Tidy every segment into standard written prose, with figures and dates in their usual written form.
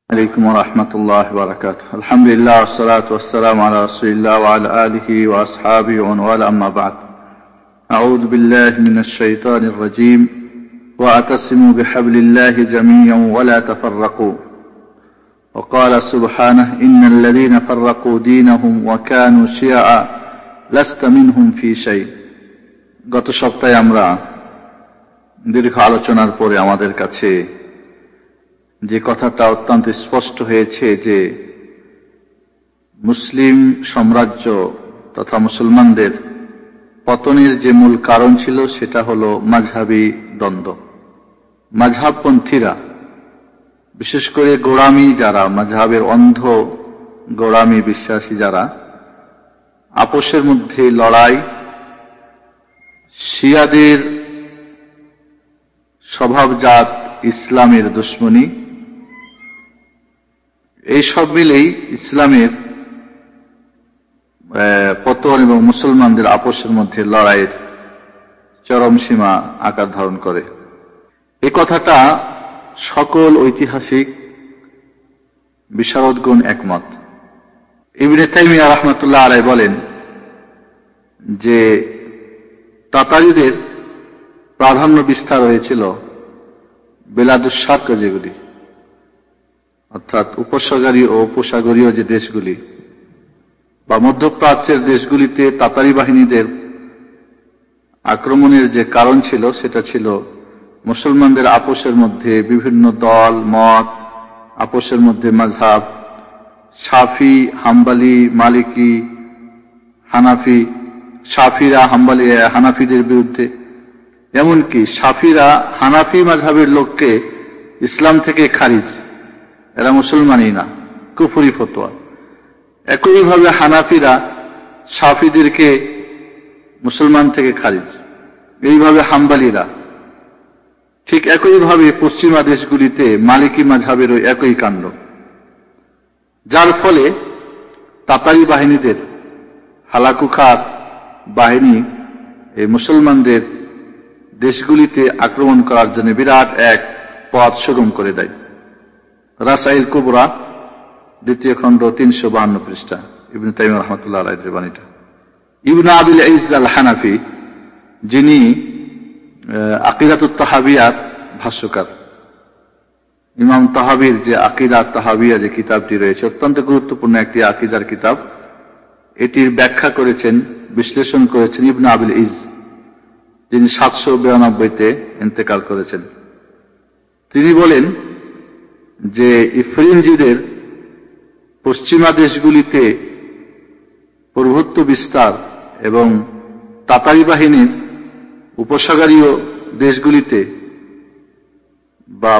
عليكم ورحمة الله وبركاته. الحمد لله والصلاة والسلام على رسول الله وعلى آله وأصحابه ومن والاه، أما بعد. أعوذ بالله من الشيطان الرجيم. واعتصموا بحبل الله جميعا ولا تفرقوا. وقال سبحانه: إن الذين فرقوا دينهم وكانوا شيعا لست منهم في شيء. গত সপ্তাহে আমরা দীর্ঘ আলোচনার পরে আমাদের কাছে যে কথাটা অত্যন্ত স্পষ্ট হয়েছে যে মুসলিম সাম্রাজ্য তথা মুসলমানদের পতনের যে মূল কারণ ছিল সেটা হলো মাযহাবী দ্বন্দ্ব। মাযহাবপন্থীরা, বিশেষ করে গোঁড়ামি যারা, মাযহাবের অন্ধ গোঁড়ামি বিশ্বাসী যারা, আপোষের মধ্যে লড়াই, শিয়াদের স্বভাবজাত ইসলামের দুশমনী, এই সব মিলেই ইসলামের পতন এবং মুসলমানদের আপোষের মধ্যে লড়াইয়ের চরম সীমা আকার ধারণ করে। এই কথাটা সকল ঐতিহাসিক বিশারদগণ একমত। ইবনে তাইমিয়া রাহমাতুল্লাহ আলাইহি বলেন যে তাতারীদের প্রাধান্য বিস্তার হয়েছিল বেলাদুস শারক, যেগুলি অর্থাৎ উপসাগরীয় ও উপসাগরীয় যে দেশগুলি বা মধ্যপ্রাচ্যের দেশগুলিতে তাতারী বাহিনীদের আক্রমণের যে কারণ ছিল সেটা ছিল মুসলমানদের আপোষের মধ্যে বিভিন্ন দল মত, আপোষের মধ্যে মাযহাব, শাফি, হাম্বলি, মালিকি, হানাফি, শাফিরা হানাফিদের বিরুদ্ধে, এমনকি শাফিরা হানাফি মাযহাবের লোককে ইসলাম থেকে খারিজ, এরা মুসলমানই না, কুফরি ফতোয়া। একইভাবে হানাফিরা শাফিদেরকে মুসলমান থেকে খারিজ, এইভাবে হাম্বলিরা। ঠিক একইভাবে পশ্চিমা দেশগুলিতে মালিকি মাযহাবেরও একই কাণ্ড, যার ফলে তাতারী বাহিনীদের হালাকুখার বাহিনী এই মুসলমানদের দেশগুলিতে আক্রমণ করার জন্য বিরাট এক পথ সুগম করে দেয়। রাসাইল কুবরা, দ্বিতীয় খণ্ড, 352 পৃষ্ঠা, ইবনে তাইমিয়া রাহমাতুল্লাহ আলাইহির বাণীটা। ইবনে আবিল ইজ আল হানাফি, যিনি আকিদাতুত তাহাবিয়াত ভাষ্যকার, ইমাম তাহাবির যে আকিদাত তাহাবিয়া যে কিতাবটি রয়েছে, অত্যন্ত গুরুত্বপূর্ণ একটি আকিদার কিতাব, এটির ব্যাখ্যা করেছেন, বিশ্লেষণ করেছেন ইবনে আবিল ইজ, যিনি 792-তে ইন্তেকাল করেছেন। তিনি বলেন যে ইফরিনজিদের পশ্চিমা দেশগুলিতে প্রভুত্ব বিস্তার এবং তাতারী বাহিনীর উপসাগরীয় দেশগুলিতে বা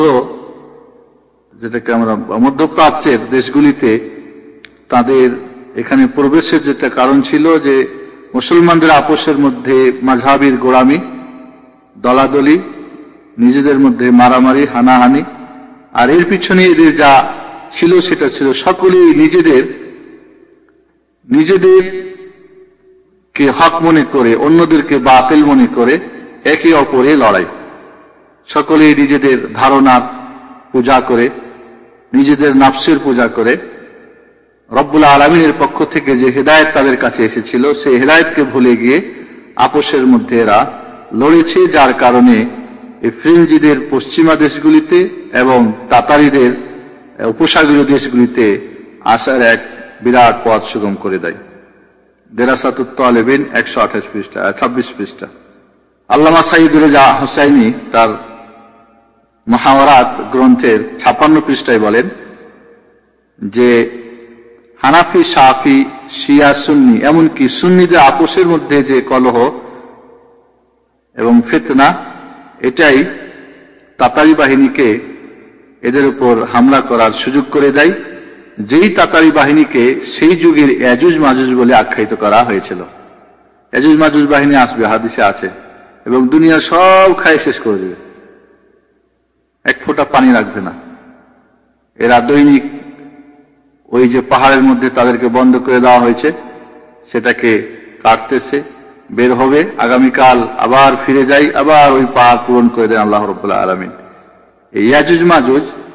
যেটাকে আমরা মধ্যপ্রাচ্যের দেশগুলিতে তাদের এখানে প্রবেশের যেটা কারণ ছিল যে মুসলমানদের আপোষের মধ্যে মাযহাবের গোঁড়ামি, দলাদলি, নিজেদের মধ্যে মারামারি, হানাহানি, আর এর পিছনে এদের যা ছিল সেটা ছিল সকলেই নিজেদেরকে হক মনে করে অন্যদেরকে বাতিল মনে করে একে অপরে লড়াই। সকলেই নিজেদের ধারণার পূজা করে, নিজেদের নাফসের পূজা করে। রব্বুল আলামিনের পক্ষ থেকে যে হেদায়েত তাদের কাছে এসেছিল সেই হেদায়েতকে ভুলে গিয়ে আপোষের মধ্যে এরা লড়েছে, যার কারণে ইফরিনজিদের পশ্চিমা দেশগুলিতে এবং তাতারীদের উপসাগরীয় দেশগুলিতে আসার এক বিরাট পথ সুগম করে দেয়। দেরাসাতুত তালেবিন 128 পৃষ্ঠা, 26 পৃষ্ঠা। আল্লামা সাইয়্যিদ রেজা হুসাইনি তার মুহাওয়ারাত গ্রন্থের 56 পৃষ্ঠায় বলেন যে হানাফি, শাফি, শিয়া, সুন্নি, এমনকি সুন্নিদের আপোষের মধ্যে যে কলহ এবং ফিতনা, এটাই তাতারী বাহিনীকে এদের উপর হামলা করার সুযোগ করে দেয়, যেই তাতারী বাহিনীকে সেই যুগের ইয়াজুজ মাজুজ বলে আখ্যায়িত করা হয়েছিল। ইয়াজুজ মাজুজ বাহিনী আসবে, হাদিসে আছে, এবং দুনিয়া সব খায় শেষ করে দেবে, এক ফোঁটা পানি রাখবে না। এরা দৈনিক ওই যে পাহাড়ের মধ্যে তাদেরকে বন্ধ করে দেওয়া হয়েছে সেটাকে কাটতেছে, বের হবে, আগামীকাল আবার ফিরে যাই, আবার ওই পাহাড় পূরণ করে দেন আল্লাহ রাব্বুল আলামিন। এই ইয়াজুজ মাজুজ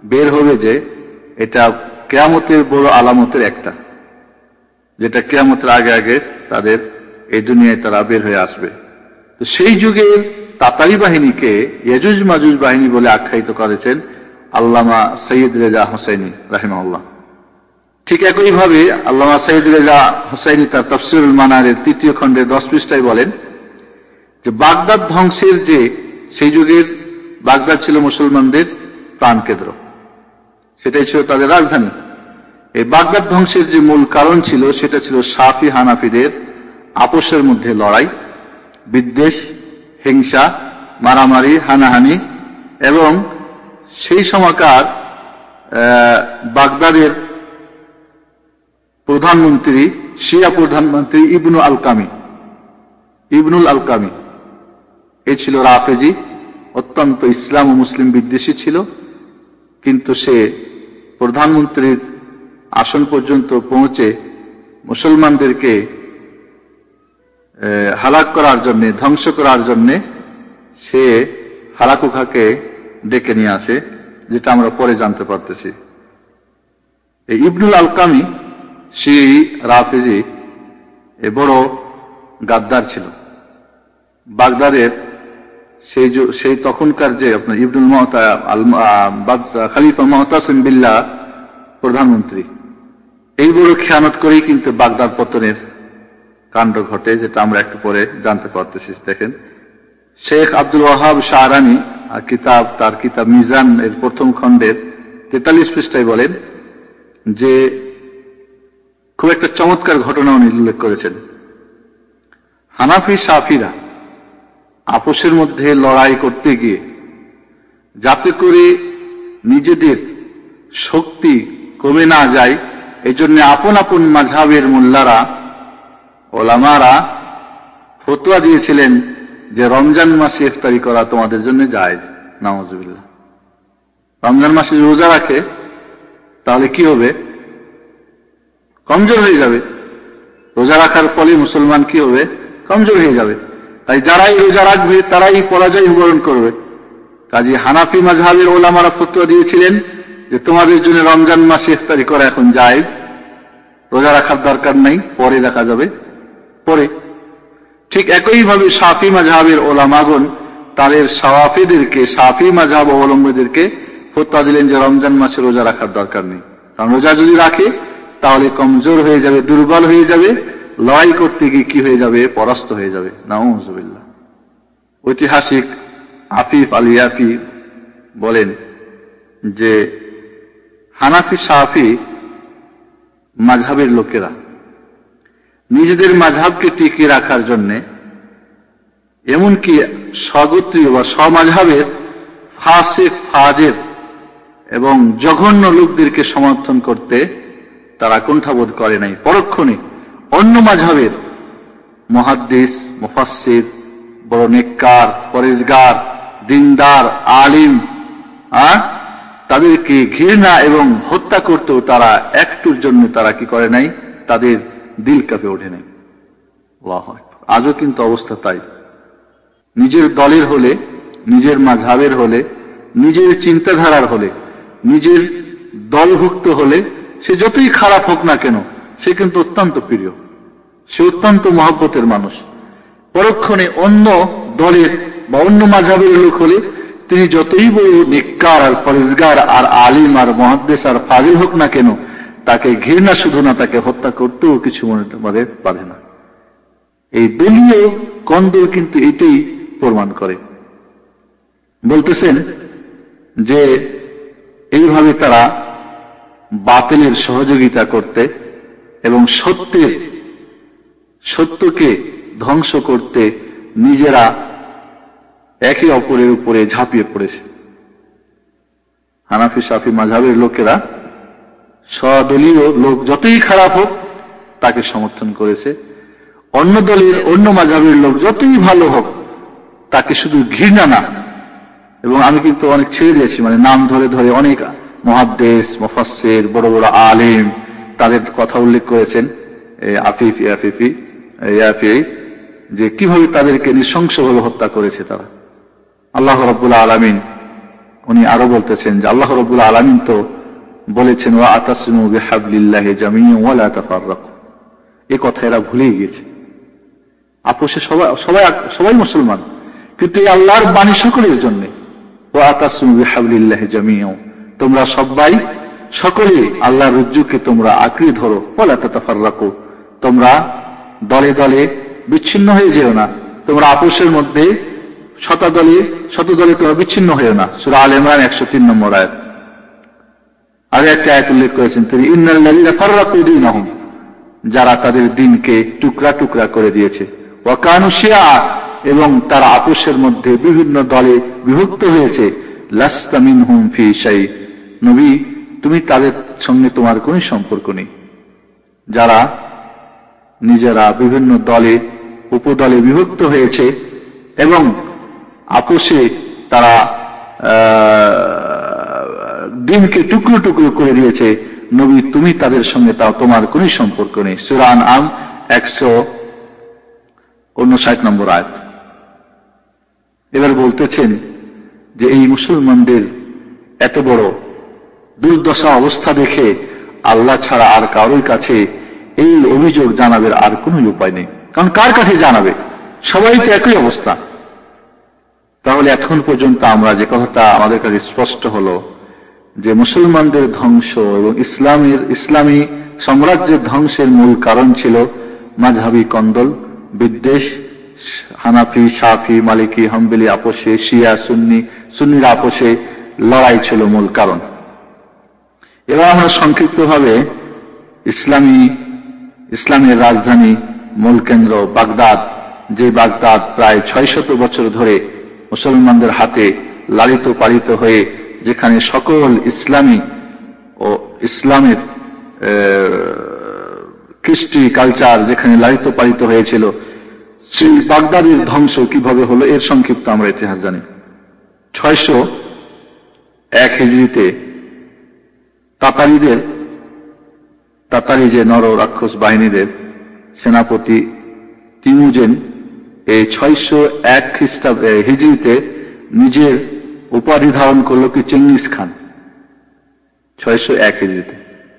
বের হবে যে এটা কিয়ামতের বড় আলামতের একটা, যেটা কিয়ামতের আগে আগে তাদের এই দুনিয়ায় তারা বের হয়ে আসবে। তো সেই যুগের তাতারি বাহিনীকে ইয়াজুজ মাজুজ বাহিনী বলে আখ্যায়িত করেছেন আল্লামা সৈয়দ রেজা হোসেনী রাহিমাহুল্লাহ। ঠিক একইভাবে আল্লামা সৈয়দ রেজা হোসেনী তার তাফসীরুল মানারের 3য় খণ্ডের 10 পৃষ্ঠায় বলেন যে বাগদাদ ধ্বংসের যে সেই যুগের বাগদাদ ছিল মুসলমানদের প্রাণকেন্দ্র, সেটাই ছিল তাদের রাজধানী। এই বাগদাদ ধ্বংসের যে মূল কারণ ছিল সেটা ছিল শাফি হানাফিদের আপোষের মধ্যে লড়াই, বিদ্বেষ, হিংসা, মারামারি, হানাহানি এবং সেই সময়কার বাগদাদের প্রধানমন্ত্রী শিয়া প্রধানমন্ত্রী ইবনুল আলকামি এ ছিল রাফেজি, অত্যন্ত ইসলাম ও মুসলিম বিদ্বেষী ছিল, কিন্তু সে প্রধানমন্ত্রীর আসন পর্যন্ত পৌঁছে মুসলমানদেরকে হালাক করার জন্য, ধ্বংস করার জন্য সে হালাকুখাকে ডেকে নিয়ে আসে, যেটা আমরা পরে জানতে পারতেছি। এই ইবনুল আলকামি সেই রাফেজি এ বড় গাদ্দার ছিল। বাগদাদের সেই তখনকার যে আপনার ইবনুল খলিফা মুতাসিম বিল্লাহ প্রধানমন্ত্রী, এই বড় খেয়ানত করেই কিন্তু বাগদাদ পতনের কাণ্ড ঘটে, যেটা আমরা একটু পরে জানতে পারতেছি। দেখেন, শেখ আব্দুল ওয়াহাব শাহরানি তার কিতাব মিজান এর 1ম খণ্ডের 43 পৃষ্ঠায় বলেন যে খুব একটা চমৎকার ঘটনা উনি উল্লেখ করেছেন। হানাফি শাফিরা আপোষের মধ্যে লড়াই করতে গিয়ে যাতে করে নিজেদের শক্তি কমে না যায়, এই জন্য আপন আপন মাযহাবের মোল্লারা, ওলামারা ফতোয়া দিয়েছিলেন যে রমজান মাসে ইফতারি করা তোমাদের জন্য জায়েজ। নাউযুবিল্লাহ। রমজান মাসে রোজা রাখে তাহলে কি হবে? কমজোর হয়ে যাবে। রোজা রাখার ফলে মুসলমান কি হবে? কমজোর হয়ে যাবে। তাই যারাই রোজা রাখবে তারাই পরাজয় বরণ করবে। কাজী হানাফি মাযহাবের ওলামারা ফতোয়া দিয়েছিলেন যে তোমাদের জন্য রমজান মাসে ইফতারি করা এখন জায়েজ, রোজা রাখার দরকার নাই, পরে দেখা যাবে পরে। ঠিক একইভাবে শাফি মাযহাবের ওলামাগণ তাদের শাওয়াফিদেরকে, শাফি মাযহাব অবলম্বীদেরকে ফতোয়া দিলেন যে রমজান মাসে রোজা রাখার দরকার নেই, কারণ রোজা যদি রাখে তাহলে কমজোর হয়ে যাবে, দুর্বল হয়ে যাবে, লড়াই করতে গিয়ে কি হয়ে যাবে? পরাস্ত হয়ে যাবে। নাউযুবিল্লাহ। ঐতিহাসিক আফিফ আল ইয়াফি বলেন যে হানাফি শাফি মাযহাবের লোকেরা নিজেদের মাযহাবকে টিকিয়ে রাখার জন্য এমনকি স্বগোত্রীয় বা স্বমাযহাবের ফাসিক, ফাজের এবং জঘন্য লোকদেরকে সমর্থন করতে তারা কুণ্ঠাবোধ করে নাই। পরক্ষণে অন্য মাযহাবের মুহাদ্দিস, মুফাসসির, বড় নেককার, পরেজগার, দিনদার, আলিম তাদেরকে ঘৃণা এবং হত্যা করতেও তারা একটুর জন্য তারা কি করে নাই? তাদের দিল কাঁপে ওঠে নাই। আল্লাহু আকবার। আজও কিন্তু অবস্থা তাই। নিজের দলের হলে, নিজের মাযহাবের হলে, নিজের চিন্তাধারার হলে, নিজের দলভুক্ত হলে সে যতই খারাপ হোক না কেন, সে কিন্তু অত্যন্ত প্রিয়, সে অত্যন্ত মহব্বতের মানুষ। পরক্ষণে অন্য দলের বা অন্য মাযহাবের লোক হলে তিনি যতই বড় নেককার আর পরেজগার আর আলিম আর মুহাদ্দিস আর ফাজিল হোক না কেন, তাকে ঘৃণা শুধু না, তাকে হত্যা করতেও কিছু মনে পারে না। এই দলীয় কন্দল কিন্তু এটাই প্রমাণ করে। বলতেছেন যে এইভাবে তারা বাতিলের সহযোগিতা করতে এবং সত্যকে ধ্বংস করতে নিজেরা একে অপরের উপরে ঝাঁপিয়ে পড়েছে। হানাফি শাফি মাযহাবের লোকেরা স্বদলীয় লোক যতই খারাপ হোক তাকে সমর্থন করেছে, অন্য দলের, অন্য মাযহাবের লোক যতই ভালো হোক তাকে শুধু ঘৃণা না। এবং আমি কিন্তু অনেক ছেড়ে দিয়েছি, মানে নাম ধরে ধরে অনেক মুহাদ্দিস, মুফাসসির, বড় বড় আলিম তাদের কথা উল্লেখ করেছেন ইয়াফি, যে কিভাবে তাদেরকে নৃশংসভাবে হত্যা করেছে তারা। আল্লাহ রাব্বুল আলামিন উনি আরো বলতেছেন যে আল্লাহ রাব্বুল আলামিন তো বলেছেন ওয়া আতাসিমু বিহাবলিল্লাহি জামিআন ওয়া লা তাফাররাকু। এই কথা এরা ভুলে গিয়েছে। আপোষে সবাই মুসলমান, কিন্তু এই আল্লাহর বাণী সকলের জন্য। ওয়া আতাসিমু বিহাবলিল্লাহি জামিআন, তোমরা সকলে আল্লাহর রজ্জুকে তোমরা আঁকড়ে ধরো। ওয়া লা তাফাররাকু, তোমরা দলে দলে বিচ্ছিন্ন হয়ে যেও না। তোমরা আপোষের মধ্যে শতদলে তোমরা বিচ্ছিন্ন হয়েও না। সূরা আলে ইমরান 103 নম্বর আয়াত। আর একটা আয়াত উল্লেখ করেছেন তিনি, ইন্নাল্লাযীনা ফাররাকু দীনাহুম, যারা তাদের দিনকে টুকরা টুকরা করে দিয়েছে। ওয়া কানু শিয়া, এবং তারা আপোষের মধ্যে বিভিন্ন দলে বিভক্ত হয়েছে। লাস্তা মিনহুম ফি শাই, নবী তুমি তাদের সঙ্গে তোমার কোনো সম্পর্ক নেই। যারা নিজেরা বিভিন্ন দলে উপদলে বিভক্ত হয়েছে এবং আপোষে তারা দিনকে টুকরো টুকরো করে দিয়েছে, নবী তুমি তাদের সঙ্গে তোমার কোনো সম্পর্ক নেই। সূরা আনআম 159 নম্বর আয়াত। এবার বলতেছেন যে এই মুসলমানদের এত বড় দুর্দশা অবস্থা দেখে আল্লাহ ছাড়া আর কারোর কাছে এই অভিযোগ জানাবে আর কোনো উপায় নেই। কারণ কার কাছে জানাবে? সবাই তো একই অবস্থা। তাহলে এখন পর্যন্ত আমরা যে কথাটা আমাদের কাছে স্পষ্ট হলো যে মুসলমানদের ধ্বংস এবং ইসলামী সাম্রাজ্যের ধ্বংসের মূল কারণ ছিল মাযহাবী কন্দল, বিদ্বেষ, হানাফি, শাফি, মালিকি, হাম্বলি আপোষে, শিয়া সুন্নির আপোষে লড়াই ছিল মূল কারণ। এবার আমরা সংক্ষিপ্তভাবে ইসলামের রাজধানী মূল কেন্দ্র বাগদাদ, যে বাগদাদ প্রায় 600 বছর ধরে মুসলমানদের হাতে লালিত পালিত হয়ে, যেখানে সকল ইসলামী ও ইসলামের কৃষ্টি কালচার যেখানে লালিত পালিত হয়েছিল, সেই বাগদাদের ধ্বংস কিভাবে হলো এর সংক্ষিপ্ত আমরা ইতিহাস জানি। 601 হিজরিতে তাতারি যে নর রাক্ষস বাহিনীদের সেনাপতি তিমুজেন এই 601 হিজরিতে নিজের উপাধি ধারণ করলো কি চেঙ্গিস খান। 601 হিজরিতে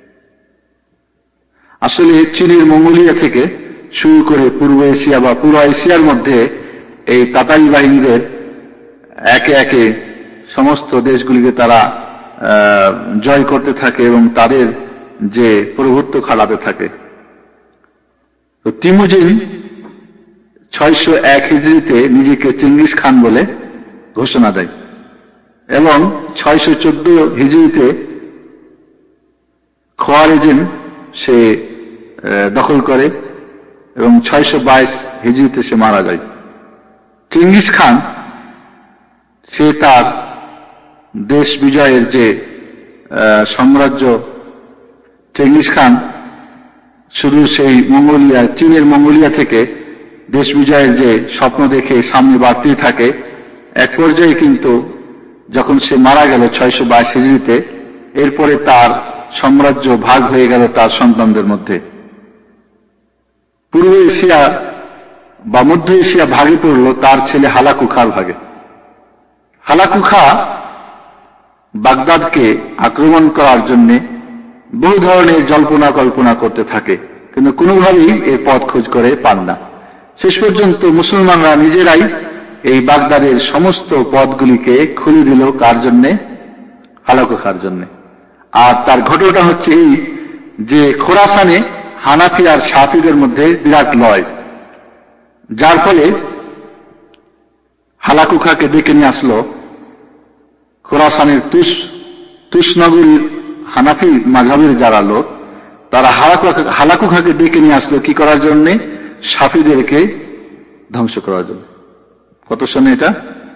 আসলে চীনের মঙ্গোলিয়া থেকে শুরু করে পূর্ব এশিয়া বা পুরো এশিয়ার মধ্যে এই তাতারি বাহিনীদের একে একে সমস্ত দেশগুলিকে তারা জয় করতে থাকে এবং তাদের যে প্রভুত্ব খাটাতে থাকে। তো তিমুজিন 601 হিজরিতে নিজেকে চেঙ্গিস খান বলে ঘোষণা দেয় এবং 614 হিজরিতে খোয়ারেজিম সে দখল করে এবং 622 হিজরিতে সে মারা যায়। চেঙ্গিস খান সে তার দেশ বিজয়ের যে সাম্রাজ্য, চেঙ্গিস খান শুধু সেই চীনের মঙ্গোলিয়া থেকে দেশ বিজয়ের যে স্বপ্ন দেখে সামনে বাড়তেই থাকে। এক পর্যায়ে কিন্তু যখন সে মারা গেল 622 হিজরিতে, এরপরে তার সাম্রাজ্য ভাগ হয়ে গেল তার সন্তানদের মধ্যে। পূর্ব এশিয়া বা মধ্য এশিয়া ভাগে পড়ল তার ছেলে হালাকু খার ভাগে। হালাকু খা বাগদাদকে আক্রমণ করার জন্য বহু ধরনের জল্পনা কল্পনা করতে থাকে, কিন্তু কোনোভাবেই এর পথ খোঁজ করে পান না। শেষ পর্যন্ত মুসলমানরা নিজেরাই এই বাগদাদের সমস্ত পথগুলিকে খুলে দিল কার জন্যে? হালাকু খার জন্য। আর তার ঘটনাটা হচ্ছে এই যে খোরাসানে হানাফি আর শাফিদের মধ্যে বিরাট লড়াই, যার ফলে হালাকু খাকে ডেকে নিয়ে আসলো খোরাসানের তুষনগরীর হানাফি মাযহাবের যারা লোক, তারা হালাকু খাকে ডেকে নিয়ে আসলো কি করার জন্য? শাফিদেরকে ধ্বংস করার জন্য। কত সনে এটা?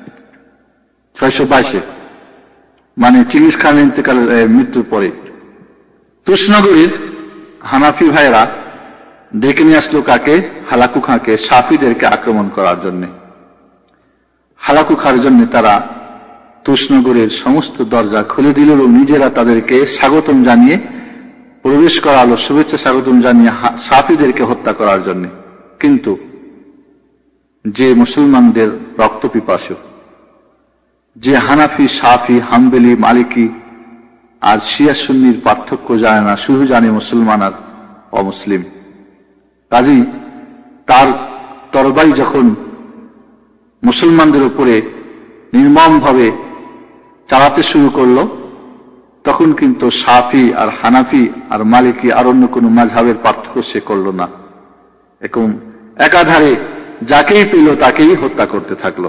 622, মানে চেঙ্গিস খানের মৃত্যুর পরে তুষনগরীর হানাফি ভাইরা ডেকে নিয়ে আসলো কাকে? হালাকু খাঁকে, শাফিদেরকে আক্রমণ করার জন্য। হালাকু খার জন্য তারা তুষনগরের সমস্ত দরজা খুলে দিল এবং নিজেরা তাদেরকে স্বাগতম জানিয়ে প্রবেশ করালো, শুভেচ্ছা স্বাগতম জানিয়ে শাফিদেরকে হত্যা করার জন্য। কিন্তু যে মুসলমানদের রক্ত পিপাসু, যে হানাফি, শাফি, হাম্বলি, মালিকি আর শিয়া সুন্নির পার্থক্য জানে না, শুধু জানে মুসলমান আর অমুসলিম। কাজেই তার তরবারি যখন মুসলমানদের উপরে নির্মমভাবে চালাতে শুরু করলো, তখন কিন্তু শাফি আর হানাফি আর মালিকি আর অন্য কোন মাযহাবের পার্থক্য সে করল না, এবং একাধারে যাকেই পেল তাকেই হত্যা করতে থাকলো।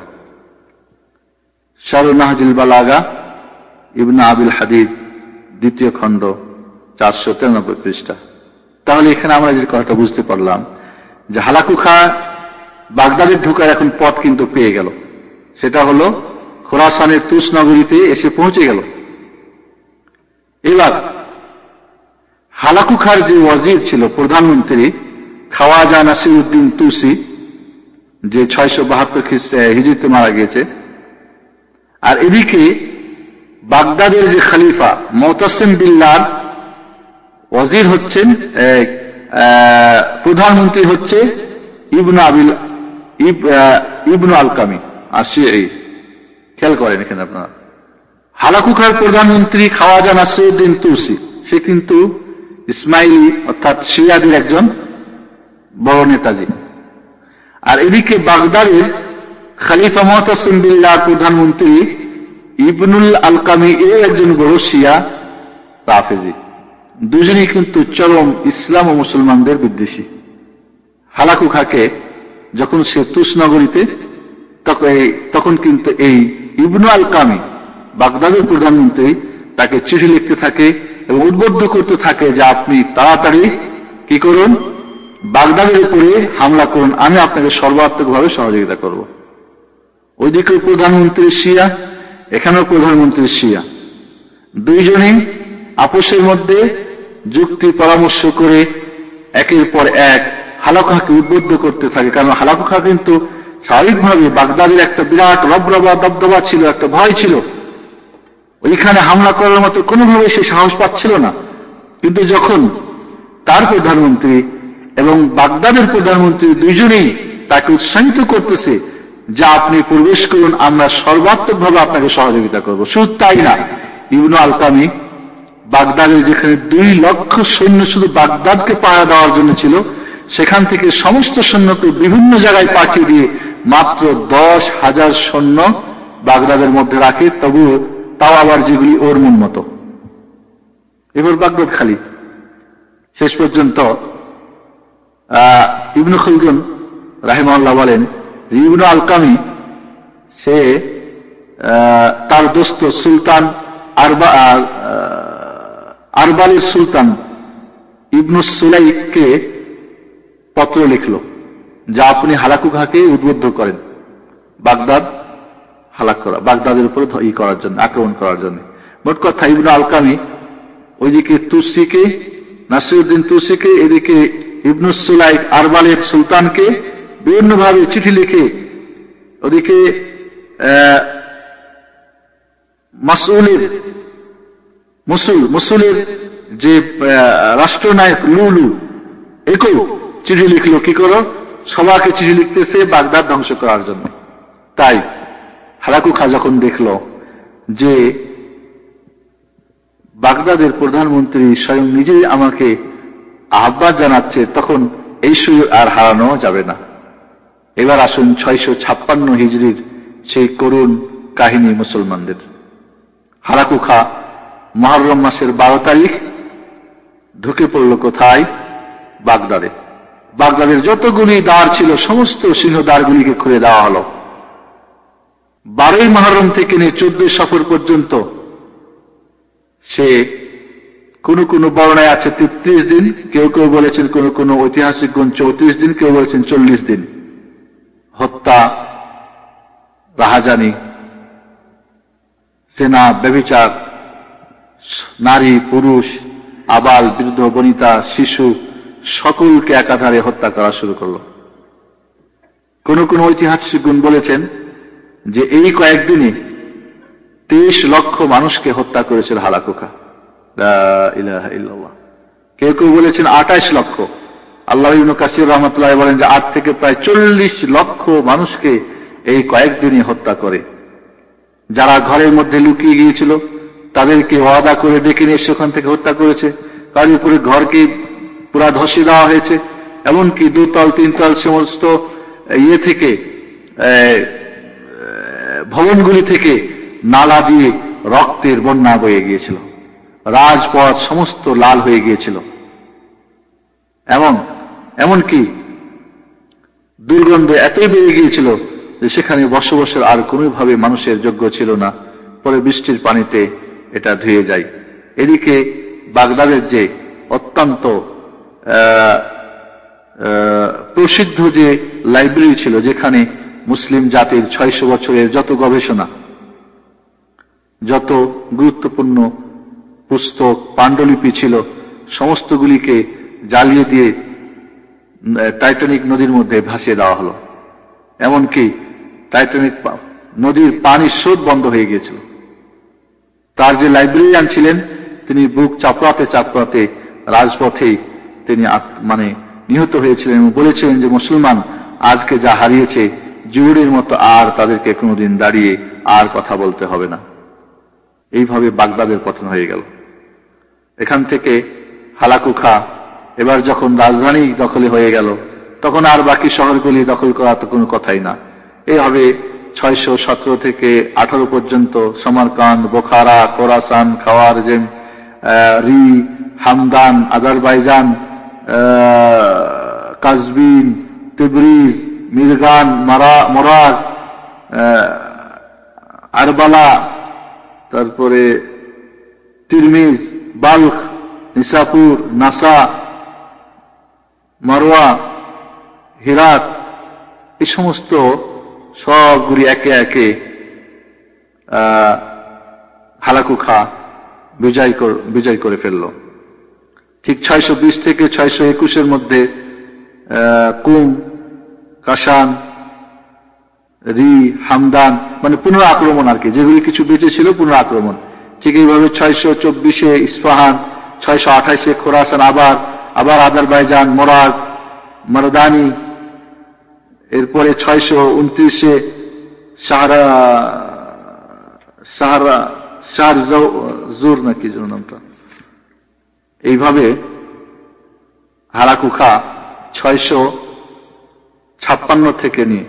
শারহ নাহজুল বালাগা, ইবনে আবিল হাদিদ, 2য় খণ্ড, 493 পৃষ্ঠা। তাহলে এখানে আমরা যে কথাটা বুঝতে পারলাম যে হালাকু খা বাগদাদের ঢোকার এখন পথ কিন্তু পেয়ে গেল, সেটা হলো খোরাসানের তুস নগরীতে এসে পৌঁছে গেল। এবার হালাকু খার যে ওয়াজির ছিল, প্রধানমন্ত্রী খাওয়াজা নাসিরউদ্দিন তুসি, যে 672 হিজরিতে মারা গিয়েছে, আর এদিকে বাগদাদের যে খলিফা মুতাসিম বিল্লাহর ওয়াজির হচ্ছেন, প্রধানমন্ত্রী হচ্ছে ইবনু আলকামি আর শিঈ। খেয়াল করেন এখানে আপনারা, হালাকু খার প্রধানমন্ত্রী খাওয়াজা নাসিরউদ্দিন তুসি, সে কিন্তু ইসমাইলি অর্থাৎ শিয়াদের একজন বড় নেতাজি। আর এদিকে বাগদাদের খলিফা মুতাসিম বিল্লাহর প্রধানমন্ত্রী ইবনুল আলকামি, এর একজন বড় শিয়া রাফেজি। দুজনেই কিন্তু চরম ইসলাম ও মুসলমানদের বিদ্বেষী। হালাকু খাকে যখন সে তুস নগরীতে, তখন কিন্তু এই ইবনু আলকামি বাগদাদের প্রধানমন্ত্রী তাকে চিঠি লিখতে থাকে এবং উদ্বুদ্ধ করতে থাকে যে আপনি তাড়াতাড়ি কি করুন, বাগদাদের উপরে হামলা করুন, আমি আপনাকে সর্বাত্মকভাবে সহযোগিতা করব। ওইদিকে প্রধানমন্ত্রী শিয়া, এখানেও প্রধানমন্ত্রী শিয়া, দুইজনেই আপোষের মধ্যে যুক্তি পরামর্শ করে একের পর এক হালাকু খাকে উদ্বুদ্ধ করতে থাকে। কারণ হালাকু খা কিন্তু স্বাভাবিকভাবে বাগদাদের একটা বিরাট রবরবা দবদবা ছিল, একটা ভয় ছিল, ওইখানে হামলা করার মতো কোনোভাবে সে সাহস পাচ্ছিল না। কিন্তু যখন তার প্রধানমন্ত্রী এবং বাগদাদের প্রধানমন্ত্রী দুইজনেই তাকে উৎসাহিত করতেছে যে আপনি প্রবেশ করুন, আমরা সর্বাত্মকভাবে আপনাকে সহযোগিতা করব। শুধু তাই না, ইবনু আলকামি বাগদাদের যেখানে 2 লক্ষ সৈন্য শুধু বাগদাদকে পাহারা দেওয়ার জন্য ছিল, সেখান থেকে সমস্ত সৈন্যকে বিভিন্ন জায়গায় পাঠিয়ে দিয়ে মাত্র 10,000 সৈন্য বাগদাদের মধ্যে রাখে, তাও আবার যেগুলি ওর মন মতো। এবার বাগদাদ খালি। শেষ পর্যন্ত ইবনে খালদুন রাহিমাহুল্লাহ বলেন যে ইবনু আলকামি সে তার দোস্ত সুলতান আরবালের সুলতান ইবনু সুলাইককে পত্র লিখল যা আপনি হালাকু খাকে উদ্বুদ্ধ করেন বাগদাদ হালাক করা, বাগদাদের উপরে করার জন্য, আক্রমণ করার জন্য। মোট কথা ইবনু আলকামি ওইদিকে তুসিকে, নাসিরউদ্দিন তুসিকে, এদিকে ইবনু সুলাইক আরবালের সুলতানকে বিভিন্নভাবে চিঠি লিখে, ওদিকে মসুলের যে রাষ্ট্রনায়ক লুলু, একেও চিঠি লিখলো, কি করো, সবাইকে চিঠি লিখতেছে বাগদাদ ধ্বংস করার জন্য। তাই হালাকু খা যখন দেখল যে বাগদাদের প্রধানমন্ত্রী স্বয়ং নিজেই আমাকে আহ্বান জানাচ্ছে, তখন এই সুযোগ আর হারানো যাবে না। এবার আসুন 656 হিজরির সেই করুণ কাহিনী মুসলমানদের। হালাকু খা মুহররম মাসের 12 তারিখ ঢুকে পড়ল কোথায়? বাগদাদে। বাগদাদের যতগুলি দ্বার ছিল সমস্ত সিংহ দ্বারগুলিকে খুলে দেওয়া হলো। 12ই মুহররম থেকে নিয়ে 14 সফর পর্যন্ত সে কোন বর্ণায় আছে 33 দিন, কেউ কেউ বলেছেন কোন ঐতিহাসিকগণ 34 দিন, কেউ বলেছেন 40 দিন। হত্যা, রাহাজানি, সেনা, ব্যভিচার, নারী পুরুষ, আবাল বৃদ্ধ বনিতা শিশু সকলকে একাধারে হত্যা করা শুরু করল। কোন ঐতিহাসিকগণ বলেছেন যে এই কয়েকদিনে 23 লক্ষ মানুষকে হত্যা করেছিল হালাকু খা। লা ইলাহা ইল্লাল্লাহ। কেউ কেউ বলেছেন 28 লক্ষ। আল্লাহ ইবনে কাসির রাহমাতুল্লাহ বলেন যে 8 থেকে প্রায় 40 লক্ষ মানুষকে এই কয়েকদিনই হত্যা করে। যারা ঘরের মধ্যে লুকিয়ে গিয়েছিল তাদেরকে ওয়াদা করে ডেকে নিয়ে সেখান থেকে হত্যা করেছে। তার উপরে ঘরকে পুরা ধসে দেওয়া হয়েছে, এমনকি 2 তল 3 তল সমস্ত থেকে ভবনগুলি থেকে নালা দিয়ে রক্তের বন্যা বয়ে গিয়েছিল, রাজপথ সমস্ত লাল হয়ে গিয়েছিল, এবং এমনকি দুর্গন্ধ এতই বেড়ে গিয়েছিল যে সেখানে বসবাসের আর কোনোভাবে মানুষের যোগ্য ছিল না। পরে বৃষ্টির পানিতে এটা ধুয়ে যায়। এদিকে বাগদাদের যে অত্যন্ত প্রসিদ্ধ যে লাইব্রেরি ছিল, যেখানে মুসলিম জাতির 600 বছরের যত গবেষণা, যত গুরুত্বপূর্ণ পুস্তক পাণ্ডুলিপি ছিল, সমস্তগুলিকে জ্বালিয়ে দিয়ে টাইটানিক নদীর মধ্যে ভাসিয়ে দেওয়া হলো। এমনকি টাইটানিক নদীর পানির স্রোত বন্ধ হয়ে গিয়েছিল। তার যে লাইব্রেরিয়ান ছিলেন তিনি বুক চাপড়াতে চাপড়াতে রাজপথেই তিনি নিহত হয়েছিলেন এবং বলেছিলেন যে মুসলমান আজকে যা হারিয়েছে জুড়ের মতো আর তাদেরকে কোনোদিন দাঁড়িয়ে আর কথা বলতে হবে না। এইভাবে বাগদাদের পতন হয়ে গেল। এখান থেকে হালাকু খা এবার যখন রাজধানী দখলে হয়ে গেল, তখন আর বাকি শহরগুলি দখল করা তো কোনো কথাই না। এইভাবে 617 থেকে 18 পর্যন্ত সমরকান্দ, বোখারা, খোরাসান, খাওয়ারজেম, রি, হামদান, আজারবাইজান, কাজবিন, তিবরিজ, মিরগান, মরার, আরবালা, তারপরে Tirmiz, Balkh, Nishapur, Nasa, Marwa, Herat, এই সমস্ত সবগুলি একে একে হালাকু খা বিজয় করে ফেলল। ঠিক 620 থেকে 621 মধ্যে কুম, কাশান, রি, হামদান পুনর আক্রমণ আর কি, যেগুলি কিছু বেঁচে ছিল পুনর আক্রমণ। ঠিক এইভাবে 624 ইস্পাহান, 628 খোরাসান, আবার আজারবাইজান, মোরাদ, মারদানি, এরপরে 629 শাহরজুর নাকি নামটা। এইভাবে হালাকু খা 656 থেকে নিয়ে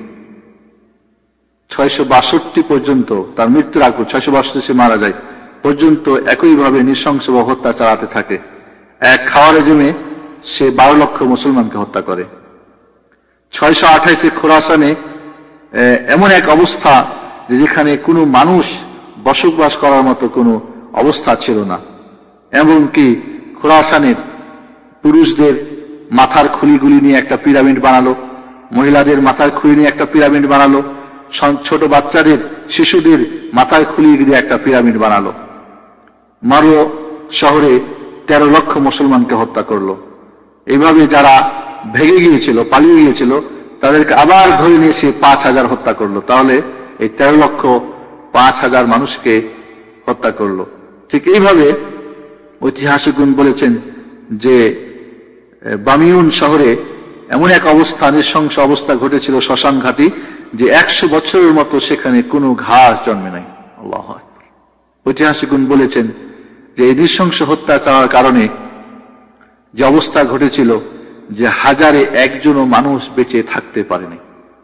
662 পর্যন্ত, তার মৃত্যুর আগ 662 সে মারা যায় পর্যন্ত একইভাবে নৃশংস হত্যা চালাতে থাকে। এক খাওয়ারেজমে সে 12 লক্ষ মুসলমানকে হত্যা করে। 628 খোরাসানে এমন এক অবস্থা যে যেখানে কোনো মানুষ বসবাস করার মতো কোনো অবস্থা ছিল না। এমনকি খোরাসানের পুরুষদের মাথার খুলিগুলি নিয়ে একটা পিরামিড বানালো, মহিলাদের মাথার খুলি নিয়ে একটা পিরামিড বানালো, ছোট বাচ্চাদের, শিশুদের মাথার খুলি দিয়ে একটা পিরামিড বানালো। মারো শহরে 13 লক্ষ মুসলমানকে হত্যা করলো। এইভাবে যারা ভেগে গিয়েছিল, পালিয়ে গিয়েছিল, তাদেরকে আবার ধরে নিয়ে সে 5000 হত্যা করলো। তাহলে এই 13 লক্ষ 5000 মানুষকে হত্যা করলো। ঠিক এইভাবে ঐতিহাসিকগণ বলেছেন যে বামিউন শহরে এমন এক অবস্থা, নৃশংস অবস্থা ঘটেছিল, শ্মশান ঘাটি, যে 100 বছরের মতো সেখানে কোনো ঘাস জন্মে নাই। আল্লাহু আকবার। ঐতিহাসিকগণ বলেছেন যে এই নৃশংস হত্যা চাওয়ার কারণে যে অবস্থা ঘটেছিল যে 1000-এ 1জনও মানুষ বেঁচে থাকতে পারেনি।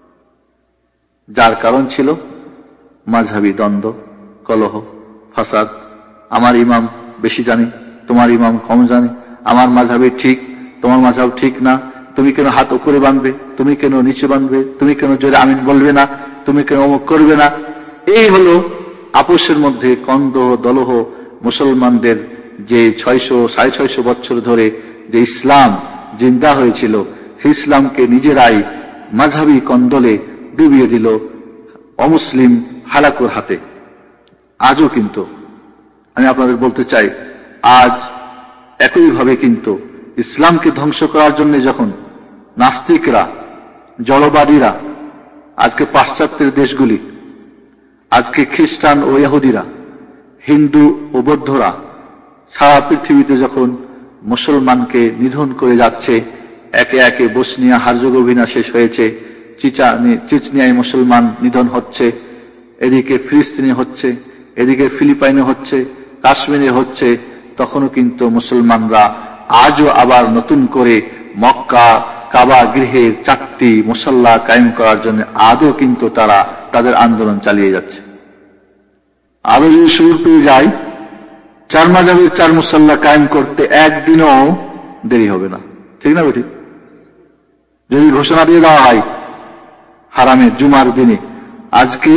যার কারণ ছিল মাযহাবী দ্বন্দ্ব, কলহ, ফাসাদ। আমার ইমাম বেশি জানে, তোমার ইমাম কম জানে, আমার মাযহাবে ঠিক, তোমার মাযহাব ঠিক না, তুমি কেন হাত উপরে বাঁধবে, তুমি কেন নিচে বাঁধবে, তুমি কেন জোরে আমিন বলবে না, তুমি কেন অমুক করবে না। এই হলো আপোষের মধ্যে কন্দহ দলহ। মুসলমানদের যে 600-650 বছর ধরে যে ইসলাম জিন্দা হয়েছিল, সেই ইসলামকে নিজেরাই মাযহাবী কন্দলে ডুবিয়ে দিল অমুসলিম হালাকুর হাতে। আজও কিন্তু আমি আপনাদের বলতে চাই, আজ একইভাবে কিন্তু ইসলামকে ধ্বংস করার জন্য যখন নাস্তিকরা, জড়বাদীরা, আজকে পাশ্চাত্যের দেশগুলি, আজকে খ্রিস্টান ও ইহুদিরা, হিন্দু ও বৌদ্ধরা সারা পৃথিবীতে যখন মুসলমানকে নিধন করে যাচ্ছে, একে একে বসনিয়া হার্জেগোভিনা শেষ হয়েছে, চিচনিয়ায় মুসলমান নিধন হচ্ছে, এদিকে ফিলিস্তিনে হচ্ছে, এদিকে ফিলিপাইনে হচ্ছে, কাশ্মীরে হচ্ছে, তখনও কিন্তু মুসলমানরা আজও আবার নতুন করে মক্কা কাবা গৃহের 4টি মুসাল্লা কায়েম করার জন্য আদৌ কিন্তু তারা তাদের আন্দোলন চালিয়ে যাচ্ছে। আরো যদি সুর পেয়ে যায় 4 মাযহাবের 4 মুসাল্লা কায়েম করতে একদিনও দেরি হবে না, ঠিক না বেঠিক? যদি ঘোষণা দিয়ে দেওয়া হয় হারামের জুমার দিনে আজকে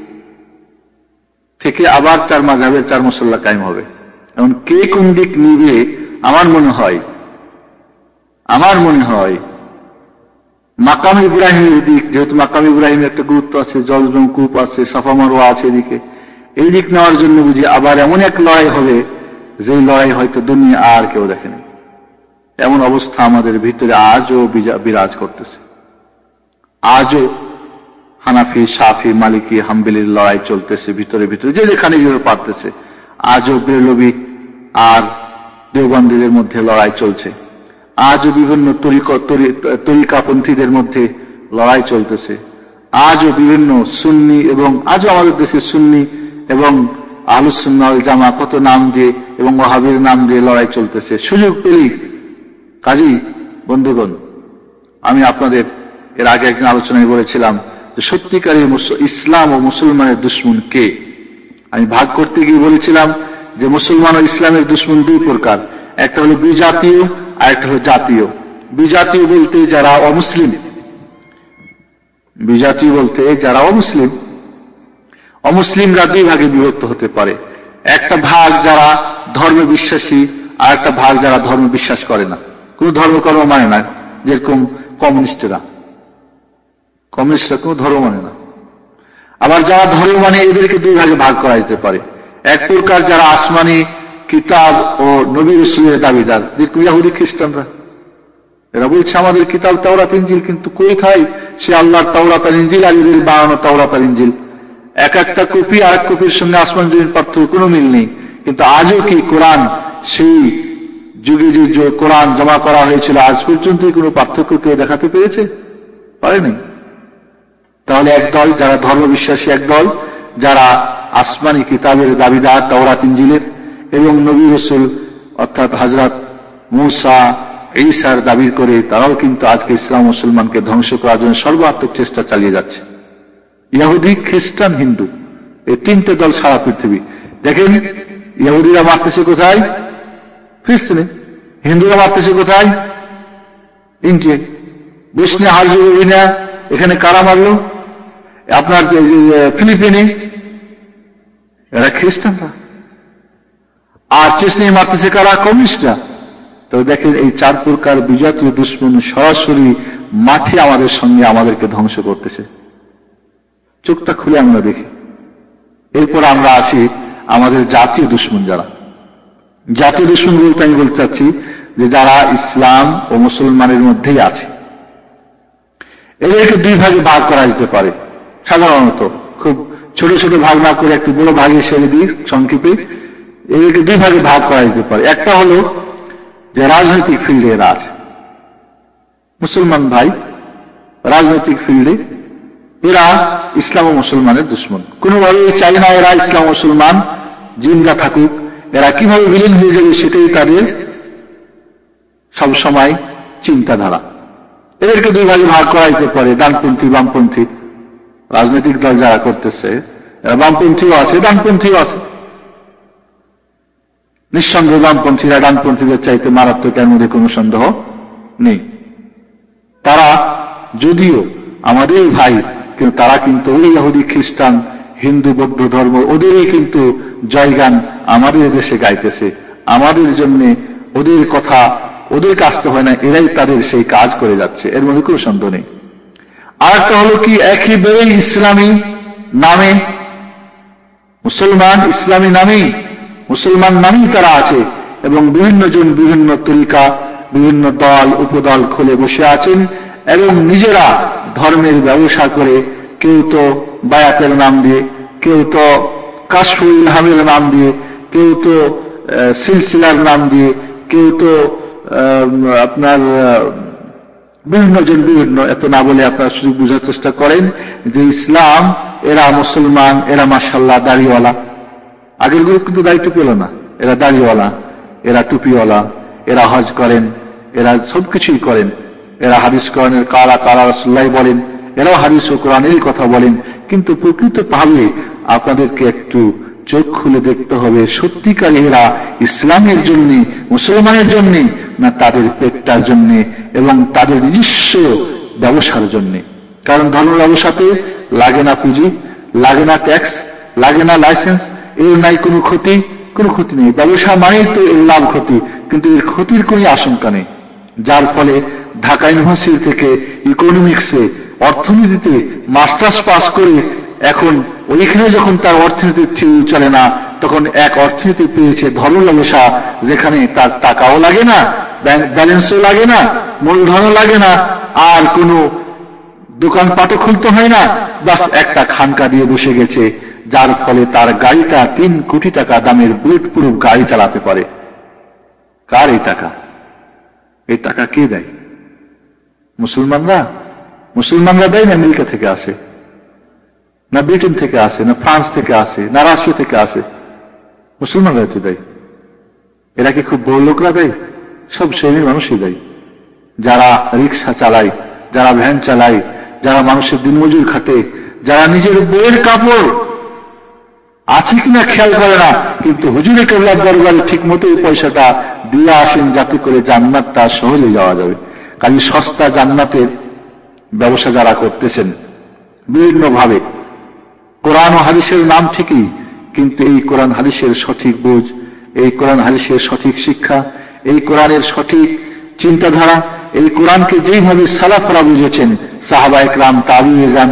থেকে আবার 4 মাযহাবের 4 মুসাল্লা কায়েম হবে, এখন কে কোন দিক নিবে? আমার মনে হয় মাকাম ইব্রাহিমের দিক, যেহেতু মাকাম ইব্রাহিমের একটা গুরুত্ব আছে, জলজম কূপ আছে, সাফা মারওয়া আছে, এদিকে এই দিক নেওয়ার জন্য বুঝি আবার এমন এক লড়াই হবে যে লড়াই হয়তো দুনিয়া আর কেউ দেখেনি। এমন অবস্থা আমাদের ভিতরে আজও বিরাজ করতেছে। আজও হানাফি, শাফি, মালিকি, হাম্বলির লড়াই চলতেছে ভিতরে ভিতরে, যে যেখানে যেভাবে পারতেছে। আজও বেরলভী আর দেওবন্দীদের মধ্যে লড়াই চলছে। আজও বিভিন্ন তরিকাপন্থীদের মধ্যে লড়াই চলতেছে। আজও বিভিন্ন সুন্নি এবং আজও আমাদের দেশে সুন্নি এবং আহলুস সুন্নাহ ওয়াল জামা কত নাম দিয়ে এবং ওয়াহাবির নাম দিয়ে লড়াই চলতেছে। সুযোগ পেলেই কাজী বন্ধুগণ, আমি আপনাদের এর আগে একদিন আলোচনায় বলেছিলাম যে সত্যিকারের ইসলাম ও মুসলমানের দুশ্মন কে। আমি ভাগ করতে গিয়ে বলেছিলাম যে মুসলমান ও ইসলামের দুশ্মন 2 প্রকার, একটা হলো বিজাতীয় আর একটা হলো জাতীয়। বিজাতীয় বলতে যারা অমুসলিম, বিজাতীয় বলতে যারা অমুসলিম। অমুসলিমরা 2 ভাগে বিভক্ত হতে পারে, একটা ভাগ যারা ধর্মে বিশ্বাসী আর একটা ভাগ যারা ধর্ম বিশ্বাস করে না, কোন ধর্মকর্ম মানে না, যেরকম কমিউনিস্টরা কোন ধর্ম মানে না। আবার যারা ধর্ম মানে এদেরকে 2 ভাগে ভাগ করা যেতে পারে। এক প্রকার যারা আসমানি কিতাব ও নবী রাসূলের দাবিদার, যেরকম ইহুদি খ্রিস্টানরা। এরা বলছে আমাদের কিতাব তাওরাত ইনজিল, কিন্তু কোথায় সে আল্লাহর তাওরাত আর ইনজিল আর এদের বানানো তাওরাত আর ইনজিল? এক একটা কপি আর এক কপির সঙ্গে আসমান জমিন পার্থক্য, কোনো মিল নেই। কিন্তু আজও কি কোরআন সেই যুগে যে কোরআন জমা করা হয়েছিল আজ পর্যন্ত কোনো পার্থক্য কেউ দেখাতে পেরেছে? পারেনি। তাহলে একদল যারা ধর্ম বিশ্বাসী, একদল যারা আসমানি কিতাবের দাবিদার তাওরাত ইনজিলের এবং নবী রাসূল অর্থাৎ হযরত মূসা ঈসার দাবি করে, তারাও কিন্তু আজকে ইসলাম মুসলমানকে ধ্বংস করার জন্য সর্বাত্মক চেষ্টা চালিয়ে যাচ্ছে। ইহুদি, খ্রিস্টান, হিন্দু, এই 3টে দল সারা পৃথিবী। দেখেন ইহুদিরা মারতেছে কোথায়? ফিলিস্তিনে। হিন্দুরা মারতেছে কোথায়? ইন্ডিয়া। বসনিয়া হার্জেগোভিনা, এখানে কারা মারলো? আপনার ফিলিপিনে, এরা খ্রিস্টানরা। আর চেচনিয়া মারতেছে কারা? কমিউনিস্টরা। তো দেখেন এই 4 প্রকার বিজাতীয় দুশ্মন সরাসরি মাঠে আমাদের সঙ্গে আমাদেরকে ধ্বংস করতেছে। চোখটা খুলে আমরা দেখি। এরপর আমরা আসি আমাদের জাতীয় দুশ্মন যারা। জাতীয় দুশ্মন বলতে আমি বলতে চাচ্ছি যে যারা ইসলাম ও মুসলমানের মধ্যেই আছে। এদেরকে 2 ভাগে ভাগ করা যেতে পারে সাধারণত, খুব ছোট ছোট ভাগ না করে একটু বড় ভাগে সেরে দিই সংক্ষেপে। এদেরকে 2 ভাগে ভাগ করা যেতে পারে। একটা হলো যে রাজনৈতিক ফিল্ডে এরা আছে, মুসলমান ভাই রাজনৈতিক ফিল্ডে এরা ইসলাম ও মুসলমানের দুশ্মন। কোনোভাবেই চাই না এরা ইসলাম মুসলমান জিন্দা থাকুক। এরা কিভাবে বিলীন হয়ে যাবে সেটাই তাদের সবসময় চিন্তাধারা। এদেরকে 2 ভাগে ভাগ করা যেতে পারে, ডানপন্থী, বামপন্থী। রাজনৈতিক দল যারা করতেছে এরা বামপন্থীও আছে, ডানপন্থীও আছে। নিঃসন্দেহ বামপন্থীরা ডানপন্থীদের চাইতে মারাত্মক, এর মধ্যে কোনো সন্দেহ নেই। তারা যদিও আমাদের ভাই, কিন্তু তারা কিন্তু ওই ইহুদি, খ্রিস্টান, হিন্দু, বৌদ্ধ ধর্ম ওদেরই কিন্তু জয়গান আমাদের দেশে গাইতেছে। আমাদের জন্য ওদের কথা ওদেরকে আসতে হয় না, এরাই তাদের সেই কাজ করে যাচ্ছে, এর মধ্যে কোনো সন্দেহ নেই। আর একটা হলো কি, একেবারেই ইসলামী নামে মুসলমান, ইসলামী নামেই মুসলমান নামেই তারা আছে এবং বিভিন্ন জন বিভিন্ন তরিকা, বিভিন্ন দল উপদল খুলে বসে আছেন এবং নিজেরা ধর্মের ব্যবসা করে, কেউ তো বায়াতের নাম দিয়ে, কেউ তো কাশফুল ইলহামের নাম দিয়ে, কেউ তো সিলসিলার নাম দিয়ে, কেউ তো আপনার বিভিন্ন জন বিভিন্ন, এত না বলে আপনারা শুধু বোঝার চেষ্টা করেন যে ইসলাম এরা মুসলমান, এরা মাশাআল্লাহ দাড়িওয়ালা। আগের গুলো কিন্তু দাড়ি টুপি হলো না, এরা দাড়িওয়ালা, এরা টুপিওয়ালা, এরা হজ করেন, এরা সবকিছুই করেন, এরা হাদিস কোরআনের কালা কালা রাসূলুল্লাহ বলেন, এরাও হাদিস ও কোরআনেরই কথা বলেন। কিন্তু প্রকৃত ভাবে আপনাদেরকে একটু চোখ খুলে দেখতে হবে, সত্যিকার এরা ইসলামের জন্য, মুসলমানের জন্য, না তাদের পেটটার জন্য এবং তাদের নিজস্ব ব্যবসার জন্য। কারণ ধর্ম ব্যবসাতে লাগে না পুঁজি, লাগে না ট্যাক্স, লাগে না লাইসেন্স, এর নাই কোনো ক্ষতি, কোনো ক্ষতি নেই। ব্যবসা মানেই তো এর লাভ ক্ষতি, কিন্তু এর ক্ষতির কোনো আশঙ্কা নেই। যার ফলে ঢাকা ইউনিভার্সিটি থেকে ইকোনমিক্সে, অর্থনীতিতে মাস্টার্স পাস করে এখন ওইখানে যখন তার অর্থনীতির থিওরি চলে না, তখন এক অর্থনীতি পেয়েছে ধর্ম ব্যবসা, যেখানে তার টাকাও লাগে না, ব্যালেন্সও লাগে না, মূলধনও লাগে না, আর কোনো দোকানপাটও খুলতে হয় না, বাস একটা খানকা দিয়ে বসে গেছে। যার ফলে তার গাড়িটা 3 কোটি টাকা দামের বুলেট প্রুফ গাড়ি চালাতে পারে। কার এই টাকা? এই টাকা কে দেয়? মুসলমানরা। মুসলমানরা দেয় না আমেরিকা থেকে আসে, না ব্রিটেন থেকে আসে, না ফ্রান্স থেকে আসে, না রাশিয়া থেকে আসে, মুসলমানরা তো দেয়। এরা কি খুব বড় লোকরা দেয়? সব শ্রেণীর মানুষই দেয়। যারা রিক্সা চালায়, যারা ভ্যান চালায়, যারা মানুষের দিনমজুর খাটে, যারা নিজের বইয়ের কাপড় আছে কিনা খেয়াল করে না, কিন্তু হুজুরে কেবলা দরবারে ঠিক মতো এই পয়সাটা দিয়ে আসেন যাতে করে জান্নাতটা সহজে যাওয়া যাবে। কাজে সস্তা জান্নাতের ব্যবসা যারা করতেছেন বিভিন্ন ভাবে, কোরআন ও হাদিসের নাম ঠিকই, কিন্তু এই কোরআন হাদিসের সঠিক বুঝ, এই কোরআন হাদিসের সঠিক শিক্ষা, এই কোরআনের সঠিক চিন্তাধারা, এই কোরআনকে যেইভাবে সালাফরা বুঝেছেন, সাহাবা ইকরাম, তাবিঈন,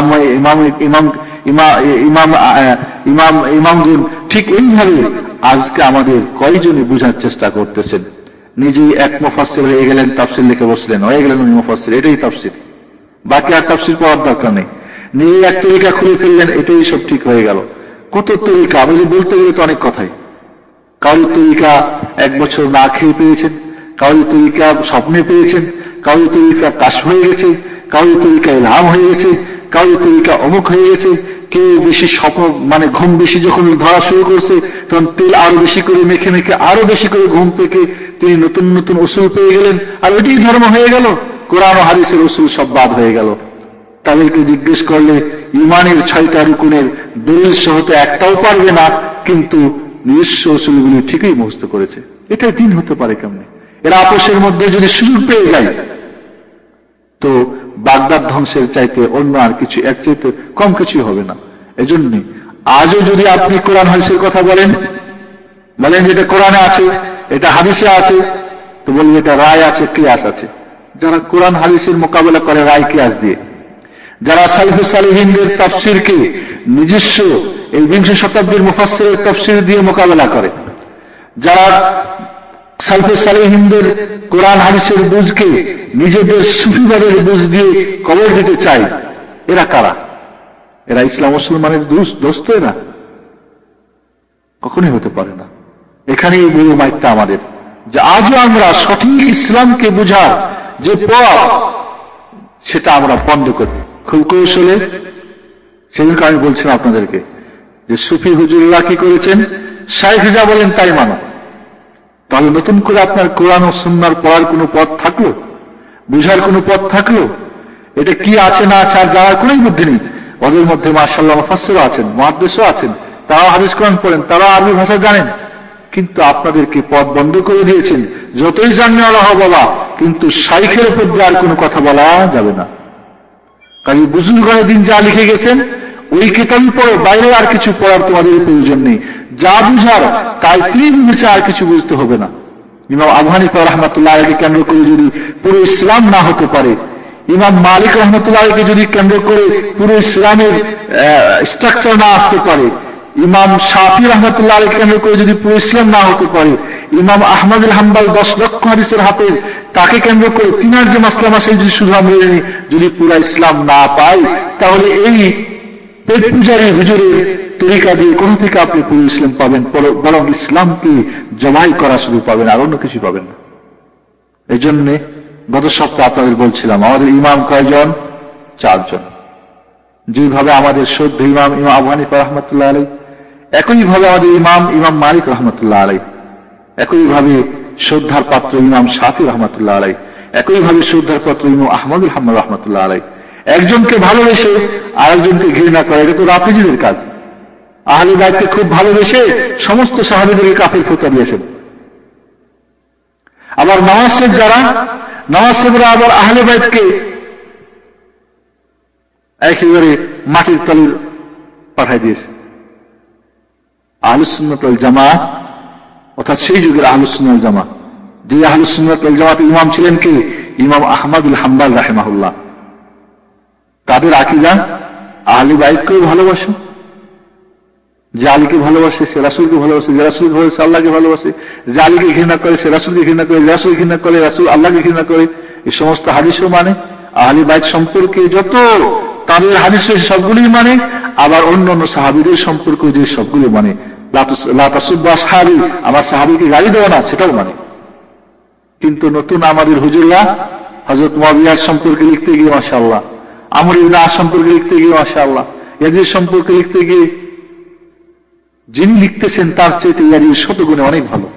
ইমামগুন, ঠিক ওইভাবে আজকে আমাদের কয়জনে বুঝার চেষ্টা করতেছেন। নিজেই এক মুফাসসির হয়ে গেলেন, তাফসীর লিখে বসলেন, হয়ে গেলেন উনি মুফাসসির, এটাই তাফসীর, বাকি আর তাফসীর পড়ার দরকার নেই। নিজেই এক তরিকা খুলে ফেললেন, এটাই সব ঠিক হয়ে গেল। কত তরিকা, আমি বলতে গেলে তো অনেক কথাই। কারোর তরিকা 1 বছর না খেয়ে পেয়েছেন, কারোর তরিকা স্বপ্নে পেয়েছেন, কারোর তরিকা কাশ হয়ে গেছে, কারোর তরিকা ইলহাম হয়ে গেছে, কারোর তরিকা অমুক হয়ে গেছে। কেউ বেশি স্বপ্ন মানে ঘুম বেশি যখন ধরা শুরু করছে, তখন তেল আরো বেশি করে মেখে মেখে আরো বেশি করে ঘুম পেকে তিনি নতুন নতুন উসুল পেয়ে গেলেন, আর ওইটাই ধর্ম হয়ে গেল। কোরআন ও হাদিসের উসুল সব বাদ হয়ে গেল। তাদেরকে জিজ্ঞেস করলে ইমানের 6টা রুকুনের দলিল সহ তো একটাও পারবে না, কিন্তু নিজস্ব উসুলগুলি ঠিকই মুখস্থ করেছে। এটাই দিন হতে পারে কেমনে? এরা আপসের মধ্যে যদি সুযোগ পেয়ে যায়, তো বাগদাদ ধ্বংসের চাইতে অন্য আর কিছু, এর চাইতে কম কিছুই হবে না। এজন্য আজও যদি আপনি কোরআন হাদিসের কথা বলেন যে এটা কোরআনে আছে, এটা হাদিসে আছে, তো বলবেন এটা রায় আছে, কিয়াস আছে। যারা কোরআন হাদিসের মোকাবেলা করে রায় কিয়াস দিয়ে, যারা সালেফুস সালেহিনদের তাফসীরকে নিজস্ব এই 20 শতাব্দীর মুফাসসিরের তাফসীর দিয়ে মোকাবেলা করে, যারা সালেফুস সালেহিনদের কোরআন হাদিসের বুঝকে নিজেদের সুফিবাদের বুঝ দিয়ে কবর দিতে চায়, এরা কারা? এরা ইসলাম মুসলমানের দোস্ত? এরা কখনোই হতে পারে না। এখানেই এই বড় মাইকটা আমাদের, যে আজও আমরা সঠিক ইসলামকে বুঝার যে পথ, সেটা আমরা বন্ধ করি খুব কৌশলে। সেদিনকে আমি বলছিলাম আপনাদেরকে যে সুফি হুজুররা কি করেছেন, শাইখ যা বলেন তাই মানো। তাহলে নতুন করে আপনার কোরআন ও সুন্নাহর পড়ার কোনো পথ থাকলো, বুঝার কোনো পথ থাকলো? এটা কি আছে না আছে আর জানার কোনোই বুদ্ধি নেই। ওদের মধ্যে মাশাআল্লাহ মুফাসসিরও আছেন, মুহাদ্দিসও আছেন, তারাও হাদিস কোরআন পড়েন, তারাও আরবি ভাষা জানেন, কিন্তু আপনাদেরকে পথ বন্ধ করে দিয়েছেন। যতই জানলে আল্লাহ বাবা, কিন্তু শাইখের উপর দিয়ে আর কোনো কথা বলা যাবে না। কাজে বুজুর্গণে দিন যা লিখে গেছেন ওই কিতাবই পড়ো, বাইরে আর কিছু পড়ার তোমাদের প্রয়োজন নেই। যা বুঝার তাই তিনি বুঝেছে, আর কিছু বুঝতে হবে না। ইমাম আবু হানিফা রাহমাতুল্লাহ আলাইহি কেন্দ্র করে যদি পুরো ইসলাম না হতে পারে, ইমাম মালিক রাহমাতুল্লাহ আলাইহি যদি কেন্দ্র করে পুরো ইসলামের স্ট্রাকচার না আসতে পারে, ইমাম শাফি রাহমাতুল্লাহ আলাইহি কেন্দ্র করে যদি পুরো ইসলাম না হতে পারে, ইমাম আহমদ বিন হাম্বল 10 লক্ষ হাদিসের হাফেজ, তাকে কেন্দ্র করে তিনার যে মাসলা মাসাইল যদি শুধু আমরা যদি পুরো ইসলাম না পাই, তাহলে এই পেট পূজারী হুজুরের তরিকা দিয়ে কোন থেকে আপনি পুরো ইসলাম পাবেন? বরং ইসলামকে জবাই করা শুধু পাবেন, আর অন্য কিছু পাবেন না। এই জন্যে গত সপ্তাহে আপনাদের বলছিলাম আমাদের ইমাম কয়জন? 4 জন। যেভাবে আমাদের শ্রদ্ধা ইমাম আবু হানিফা রাহমাতুল্লাহ আলাইহি, একইভাবে আমাদের ইমাম মালিক রাহমাতুল্লাহ আলাইহি, একইভাবে শ্রদ্ধার পাত্র ইমাম শাফি রাহমাতুল্লাহ আলাইহি, একইভাবে শ্রদ্ধার পাত্র ইমাম আহমদুল হাম্মাদ রাহমাতুল্লাহ আলাইহি। একজনকে ভালোবেসে আরেকজনকে ঘৃণা করে, এটা তো রাফিজিদের কাজ। আহলে বাইতকে খুব ভালোবেসে সমস্ত সাহাবীদেরকে কাফির ফতোয়া দিয়েছেন। আবার নওয়াসেবরা আবার আহলে বাইতকে একেবারে মাটির তলে পাঠাই দিয়েছে। আহলুস সুন্নাত ওয়াল জামাত, অর্থাৎ সেই যুগের আহলুস সুন্নাত ওয়াল জামাত, যে আহলুস সুন্নাত ওয়াল জামাতের ইমাম ছিলেন কি? ইমাম আহমদুল হাম্বাল রাহিমাহুল্লাহ। তাদের আকীদা আহলে বাইতকেও ভালোবাসে, যে আলীকে ভালোবাসে সে রাসূলকে ভালোবাসে, যে রাসূলকে ভালোবাসে আল্লাহকে ভালোবাসে, যে আলীকে ঘৃণা করে সে রাসূলকে ঘৃণা করে, যে রাসূল ঘৃণা করে রাসূল আল্লাহকে ঘৃণা করে। এই সমস্ত হাদিসও মানে, আহলে বাইত সম্পর্কে যত তাদের হাদিস রয়েছে সবগুলোই মানে, আবার অন্যান্য সাহাবীদের সম্পর্কে যে সবগুলো মানে। লা তাসুব্বু আসহাবি, আমার সাহাবীকে গালি দেওয়া না, সেটাও মানে। কিন্তু নতুন আমাদের হুজুররা হযরত মুআবিয়ার সম্পর্কে লিখতে গিয়ে মাশাআল্লাহ, আমর ইবনে আস সম্পর্কে লিখতে গিয়ে মাশাআল্লাহ, ইয়াজিদ সম্পর্কে লিখতে গিয়ে যিনি লিখতেছেন তার চাইতে ইয়াজিদ শতগুণে অনেক ভালো।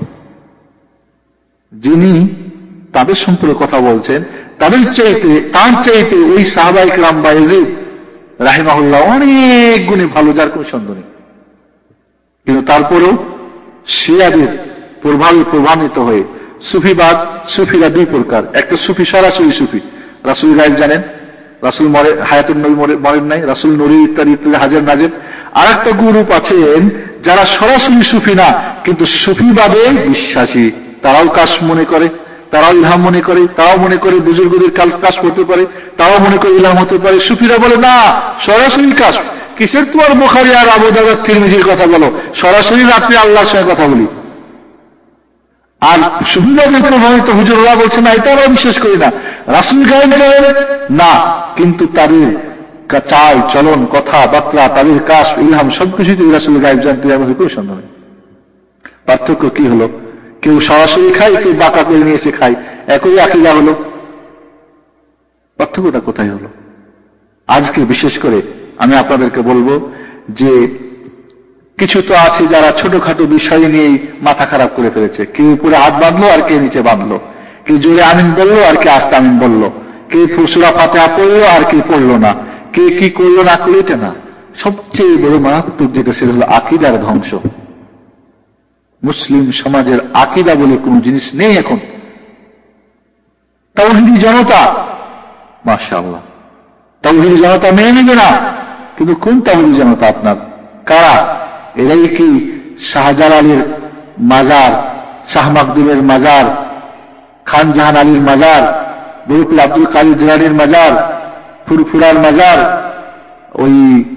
যিনি তাদের সম্পর্কে কথা বলছেন তার চাইতে ওই সাহাবায়ে কেরাম বা ইয়াজিদ রাহিমাহুল্লাহ অনেক গুণে ভালো, যার কোনো সন্দেহ নেই। কিন্তু তারপরেও শিয়াদের প্রভাবে প্রভাবিত হয়ে সুফিরা দুই প্রকার। একটা সুফি সরাসরি সুফি, রাসূল গায়েব জানেন, রাসূল হায়াতুন নবী মরেন নাই, রাসূল নূরি ইত্যাদি হাজার নাজের। আর একটা গ্রুপ আছেন যারা সরাসরি সুফি না, কিন্তু সুফিবাদে বিশ্বাসী। তারাও কাশ মনে করে, তারাও ইলহাম মনে করে, তারাও মনে করে বুজুর্গদের কাশ হতে পারে, তারাও মনে করে ইলহাম হতে পারে। সুফিরা বলে না, সরাসরি কাশ। কিসের তোমার বুখারী আর আবু দাউদ তিরমিজির কথা বলো, সরাসরি রাত্রে আল্লাহর সঙ্গে কথা বলি। আর সুফিবাদের প্রভাবিত হুজুররা বলছে না, এটা আমরা বিশ্বাস করি না। রাসূল গায়েব জানেন না, কিন্তু তাদের চাল চলন কথাবার্তা, তাদের কাশ ইলহাম সবকিছুতে রাসূল গায়েব জানতে আমাদের কোনো সন্দেহ নেই। পার্থক্য কি হলো? কেউ সরাসরি খায়, কেউ বাঁকা করে নিয়ে এসে খায়, একই আকীদা হলো। পার্থক্যটা কোথায় হলো? আজকে বিশেষ করে আমি আপনাদেরকে বলবো যে কিছু তো আছে যারা ছোটখাটো বিষয় নিয়েই মাথা খারাপ করে ফেলেছে। কেউ উপরে হাত বাঁধলো আর কে নিচে বাঁধলো, কেউ জোরে আমিন বললো আর কে আস্তে আমিন বললো, কে সূরা ফাতিহা পড়লো আর কে পড়লো না, কে কি করলো না করলো, এটা না। সবচেয়ে বড় মারাত্মক যেটা সেটা হলো আকীদার ধ্বংস। মুসলিম সমাজের আকীদা বলে কোন জিনিস নেই এখন। তাওহীদি জনতা মাশাআল্লাহ, তাওহীদি জনতা মেনে নেবে না, কিন্তু কোন তাওহীদি জনতা আপনার? কারা? এরাই কি শাহজালালের মাজার, শাহ মাকদুমের মাজার, খান জাহান আলীর মাজার, বরুকুল আব্দুল কাদের জিলানীর মাজার, ফুরফুরার মাজার, ওই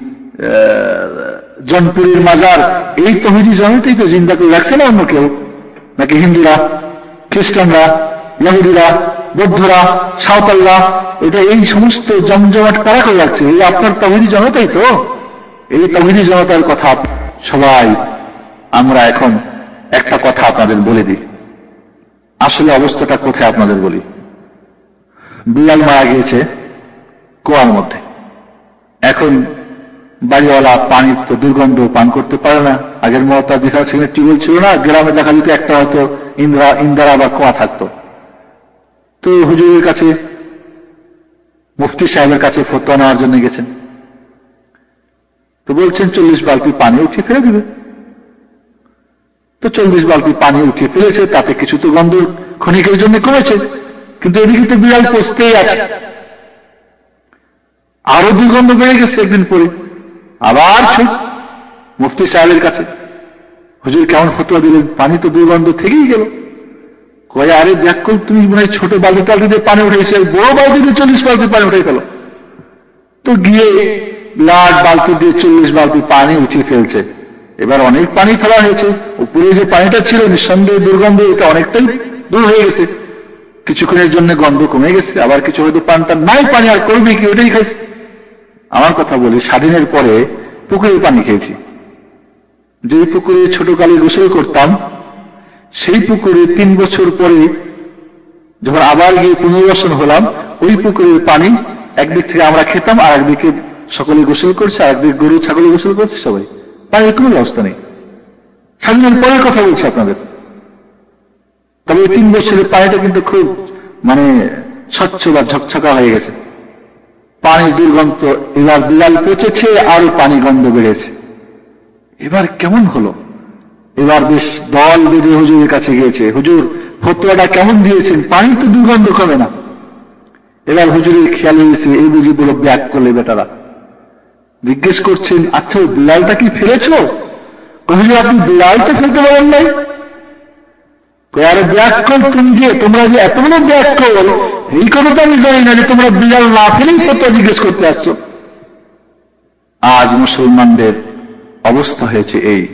জনপুরের মাজার? এই তাওহীদি জনতাই তো জিন্দা করে রাখছে না অন্য কেউ? নাকি হিন্দুরা, খ্রিস্টানরা, ইহুদিরা, বৌদ্ধরা, সাঁওতালরা? এটা এই সমস্ত জমজমাট কারা করে রাখছে? এই আপনার তাওহীদি জনতাই তো। এই তাওহীদি জনতার কথা সবাই আমরা এখন একটা কথা আপনাদের বলে দিই। আসলে অবস্থাটা কোথায় আপনাদের বলি। বিড়াল মারা গিয়েছে কুয়ার মধ্যে। এখন বাড়িওয়ালা পানির তো দুর্গন্ধ পান করতে পারে না। আগের মতো যেখানে সেখানে টিউবওয়েল ছিল না, গ্রামে দেখা যেত একটা হয়তো ইন্দারা বা কুয়া থাকতো। তো হুজুরের কাছে, মুফতি সাহেবের কাছে ফতোয়া নেওয়ার জন্য গেছেন। তো বলছেন 40 বালতি পানি উঠিয়ে ফেলে দিবে। তো 40 বালতি পানি উঠিয়ে ফেলেছে, তাতে কিছু তো গন্ধ ক্ষণিকের জন্য কমেছে, কিন্তু এদিকে তো বিড়াল পচতেই আছে। আরো দুর্গন্ধ বেড়ে গেছে। একদিন পরে আবার ছুট মুফতি সাহেবের কাছে। হুজুর কেমন ফতোয়া দিলেন? পানি তো দুর্গন্ধ থেকেই গেল। কয়ে, আরে দেখো তুমি মনে হয় ছোট বালতি টালতিতে পানি উঠেছে, বড় বালতিতে 40 বালতি পানি উঠে গেল। তো গিয়ে লাট বালতি দিয়ে 40 বালতি পানি উঠিয়ে ফেলছে। এবার অনেক পানি ফেলা হয়েছে, উপরে যে পানিটা ছিল নিঃসন্দেহে দুর্গন্ধ, এটা অনেকটাই দূর হয়ে গেছে। কিছুক্ষণের জন্য গন্ধ কমে গেছে, আবার কিছু হয়তো পানটা নাই, পানি আর করবে কি, ওটাই খাইছে। আমার কথা বলি, স্বাধীনের পরে পুকুরের পানি খেয়েছি। যে পুকুরে ছোটকালে গোসল করতাম, সেই পুকুরে 3 বছর পরে যখন আবার গিয়ে পুনর্বাসন হলাম, ওই পুকুরের পানি একদিক থেকে আমরা খেতাম আর একদিকে সকলে গোসল করছে, আর একদিকে গরু ছাগলে গোসল করছে, সবাই পানির কোনো ব্যবস্থা নেই। 7 দিন পরের কথা বলছি আপনাদের। তবে এই 3 বছরের পানিটা কিন্তু খুব স্বচ্ছ বা ঝকঝকা হয়ে গেছে। পানির দুর্গন্ধ, এবার বিলাল পচেছে, আরো পানি গন্ধ বেড়েছে। এবার কেমন হলো? এবার বেশ দল বেঁধে হুজুরের কাছে গিয়েছে। হুজুর ফতোয়াটা কেমন দিয়েছেন? পানি তো দুর্গন্ধ কমে না। এবার হুজুরের খেয়াল হয়েছে এই বুঝি বলো ব্যাগ করলে বেটারা। জিজ্ঞেস করছেন, আচ্ছা ওই বিলালটা কি ফেলেছ? হুজুর আপনি বিলালটা ফেলতে পারেন নাই? আরে ব্যাগ কল তুমি যে, তোমরা যে এত বড় ব্যাগ কল, এই কথা তো আমি জানি না যে তোমরা বিলাল না ফেলেই ফতোয়া জিজ্ঞেস করতে আসছো। আজ মুসলমানদের অবস্থা হয়েছে এই,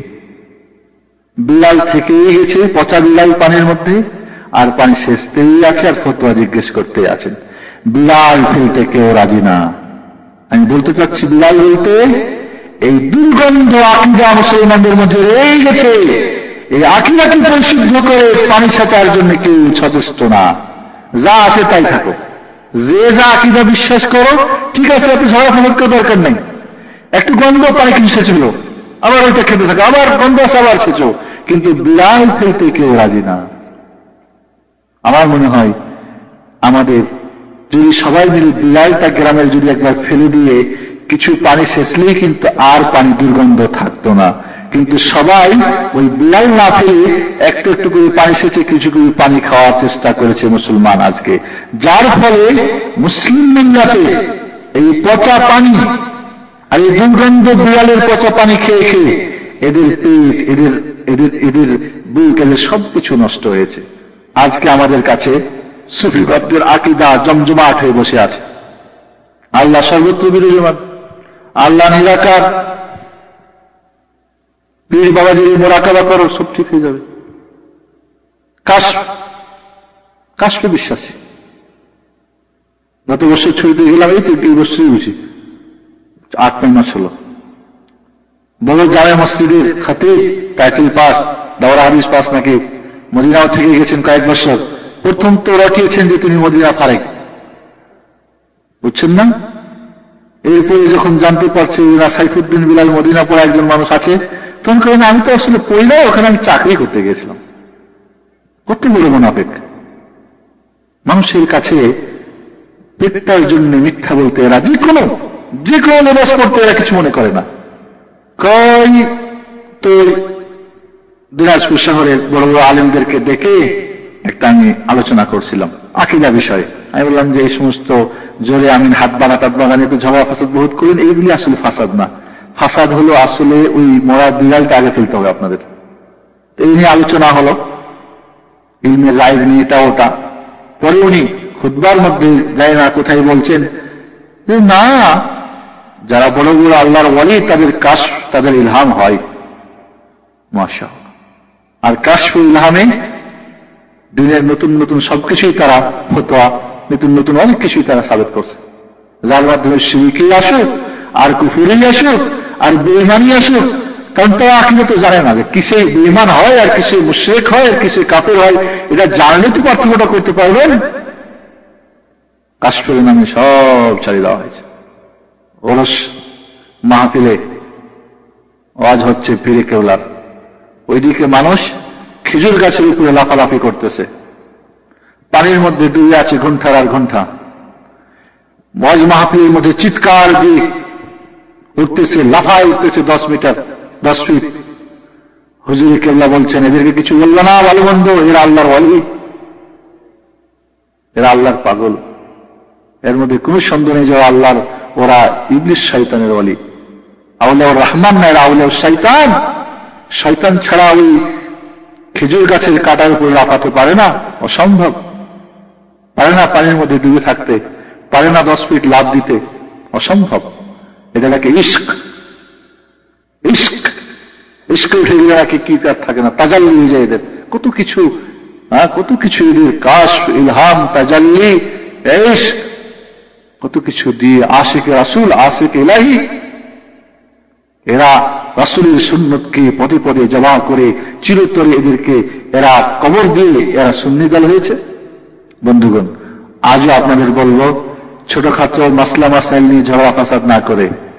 বিলাল থেকেই গেছে, পচা বিলাল পানির মধ্যে, আর পানি সেচতেই আছে, আর ফতোয়া জিজ্ঞেস করতে আছেন। বিলাল ফেলতে কেউ রাজি না। আমি বলতে চাচ্ছি, বিলাল বলতে এই দুর্গন্ধ আকীদা মুসলমানদের মধ্যে রয়ে গেছে। এই আকীদাকে পরিশুদ্ধ করে পানি ছাঁচার জন্য কেউ সচেষ্ট না। যা আছে তাই থাকো, যে যা আকীদা বিশ্বাস করো, ঠিক আছে, আপনি ঝগড়া ফাসাদ করার দরকার নেই। একটু গন্ধ পানি কিছু সেচল, আবার ওইটা খেতে থাকো, আবার গন্ধ আছে, আবার সেচো, কিন্তু বিলাল ফেলতে কেউ রাজি না। আমার মনে হয় আমাদের যদি সবাই মিলে বিলালটা গ্রামের যদি একবার ফেলে দিয়ে কিছু পানি সেচলেই কিন্তু আর পানি দুর্গন্ধ থাকতো না। কিন্তু সবাই ওই বিলাল না ফেলে একটু একটু করে পানি সেচে কিছু করে পানি খাওয়ার চেষ্টা করেছে মুসলমান আজকে, যার ফলে মুসলিম মিল্লাতে এই পচা পানি আর এই দুর্গন্ধ বিলালের পচা পানি খেয়ে খেয়ে এদের পেট, এদের বুক, এদের সবকিছু নষ্ট হয়েছে। আজকে আমাদের কাছে সুফিবাদদের আকীদা জমজমাট হয়ে বসে আছে। আল্লাহ সর্বত্র বিরাজমান, আল্লাহ নিরাকার, পীর বাবাজির মোরাকাবা করো, সব ঠিক হয়ে যাবে। কাশফে বিশ্বাসী। গত বছর ছুটিতে গেলাম, এই বছরই বুঝি 8-9 মাস হলো। বড় জামে মসজিদের খাতিব, টাইটেল পাস, দাওরা হাদিস পাস নাকি, মদিনাও থেকে গেছেন কয়েক বছর। প্রথম তো রটিয়েছেন যে তিনি মদিনা ফারেক, বুঝছেন না? এরপরে যখন জানতে পারছে সাইফুদ্দিন বিলাল মদিনা পড়া একজন মানুষ আছে, তখন কেন আমি তো আসলে পড়ি না, ওখানে আমি চাকরি করতে গিয়েছিলাম। কত বড় মুনাফিক! মানুষের কাছে পেটটার জন্য মিথ্যা বলতে এরা যে কোনো লেবাস করতে এরা কিছু মনে করে না। কই তো দিনাজপুর শহরের বড় বড় আলেমদেরকে ডেকে একটা আমি আলোচনা করছিলাম আকীদা বিষয়ে। আমি বললাম যে এই সমস্ত জোরে আমিন হাত বাগানে তো ঝগড়া ফাসাদ বহুত করেন, এইগুলি আসলে ফাসাদ না। ফাসাদ হলো আসলে ওই মরা বিড়ালটা আগে ফেলতে হবে আপনাদের। এই নিয়ে আলোচনা হলো, ইলমের রায় নিয়ে, এটা ওটা। পরে উনি খুতবার মধ্যে যায় না কোথায় বলছেন যে না, যারা বড় বড় আল্লাহর ওয়ালি তাদের কাশফ, তাদের ইলহাম হয়, মাশাআল্লাহ। আর কাশফ ইলহামে দিনের নতুন নতুন সবকিছুই তারা ফতোয়া, নতুন নতুন অনেক কিছুই তারা সাবেত করছে, যার মাধ্যমে শিরকি আসুক, আর কুফরি আসুক, আর বেঈমানি আসুক। কারণ তারা আকীদা তো জানে না যে কিসে বেঈমান হয় আর কিসে মুশরিক হয় আর কিসে কাফের হয়। এটা জানলে তো পার্থক্যটা করতে পারবেন। কাশফের নামে সব ছাড়িয়ে দেওয়া হয়েছে। ওরস মাহফিলে ওয়াজ হচ্ছে পীরে কেবলার, ওইদিকে মানুষ খেজুর গাছের উপরে লাফালাফি করতেছে, পানির মধ্যে ডুবে আছে ঘন্টার আর ঘন্টা। ওয়াজ মাহফিলের মধ্যে চিৎকার দিয়ে উঠতেছে, লাফায় উঠতেছে 10 মিটার 10 ফিট। হুজুর কেবলা বলছেন, এদেরকে কিছু বলবে না, ভালো মন্দ, এরা আল্লাহর ওয়ালি, এরা আল্লাহর পাগল। এর মধ্যে কোন সন্দেহ নেই যে আল্লাহর, ওরা ইবলিস শয়তানের ওয়ালি। আউলিয়া রহমান না, এরা আউলিয়া শয়তান। শয়তান ছাড়া ওই খেজুর গাছের কাটার উপরে লাফাতে পারে না, অসম্ভব। পারে না পানির মধ্যে ডুবে থাকতে, পারে না 10 ফিট লাফ দিতে, অসম্ভব। এটা নাকি ইশক। ইশক ইশক উঠে গেলে নাকি কি তার থাকে না, তাজাল্লি হয়ে যায় এদের কত কিছু, কত কিছু এদের কাশফ, ইলহাম, তাজাল্লি, ইশক, কত কিছু দিয়ে আশিকে রাসূল, আশিকে ইলাহি। এরা রাসূলের সুন্নতকে পদে পদে জমা করে চিরতরে এদেরকে এরা কবর দিয়ে এরা সুন্নি দল হয়েছে। বন্ধুগণ, আজও আপনাদের বলবো, ছোটখাটো মাসলা মাসাইল নিয়ে ঝগড়া ফাসাদ না করে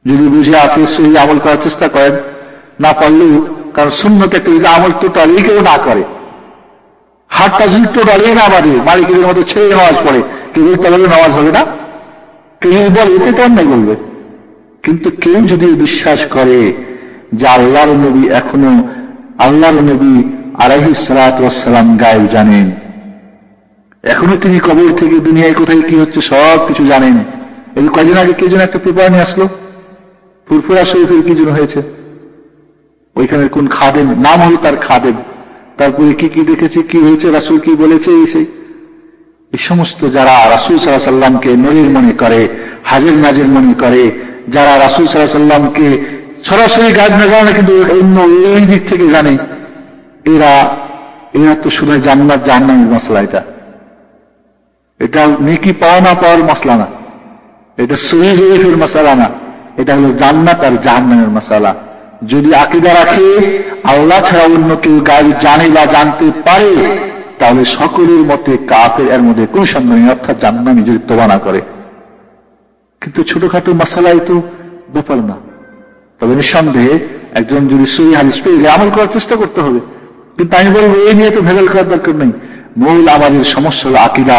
যদি বুঝে আসে সহি আমল করার চেষ্টা করেন, না পারলেও, কারণ সুন্নত একটা যদি আমল টোটালি কেউ না করে, হাতটা যদি টোটালি না বাড়ে, মালিকের মতো ছেড়ে নামাজ পড়ে, কেউ তাহলে নামাজ হবে না? কেউ বলে এতে তো অন্যায় বলবে। কিন্তু কেউ যদি বিশ্বাস করে যে আল্লাহর নবী এখনো আল্লাহর নবী আলাইহিস সালাতু ওয়াস সালাম গায়েব জানেন, এখনো তিনি কবর থেকে দুনিয়ায় কোথায় কি হচ্ছে সব কিছু জানেন। এই কয়েকদিন আগে কে যেন একটা পেপার নিয়ে আসলো, ফুরফুরা শরীফের কি যেন হয়েছে, ওইখানে কোন খাদেম, নাম হল তার খাদেম, তারপরে কি কি দেখেছে, কি হয়েছে, রাসূল কি বলেছে, এই সমস্ত যারা রাসূল সাল্লাল্লাহু আলাইহি সাল্লামকে নূরের মনে করে, হাজির নাজির মনে করে, যারা রাসূল সাল্লাল্লাহু আলাইহি সাল্লামকে সরাসরি গায়েব না জানে কিন্তু অন্য এই দিক থেকে জানে, এরা তো শুধু জান্নাত জাহান্নামের মাসলা। এটা নেকি পাওয়া না পাওয়ার মাসলা না, এটা সহিহ জয়ীফের মাসলা না, এটা হলো জান্নাত আর জাহান্নামের মাসলা। যদি আকীদা রাখে আল্লাহ ছাড়া অন্য কেউ গায়েব জানে বা জানতে পারে, তাহলে সকলের মতে কাফের, এর মধ্যে কোন সন্দেহ নেই, অর্থাৎ জাহান্নামে যদি তওবা না করে। কিন্তু ছোটখাটো মাসালাই তো ব্যাপার না। তবে নিঃসন্দেহে একজন যদি সহিহ হাদিস পেয়ে আমল করার চেষ্টা করতে হবে। কিন্তু আমি বলবো এই নিয়ে তো ভেজাল করার দরকার নেই। মূল আমাদের সমস্যা হল আকীদা,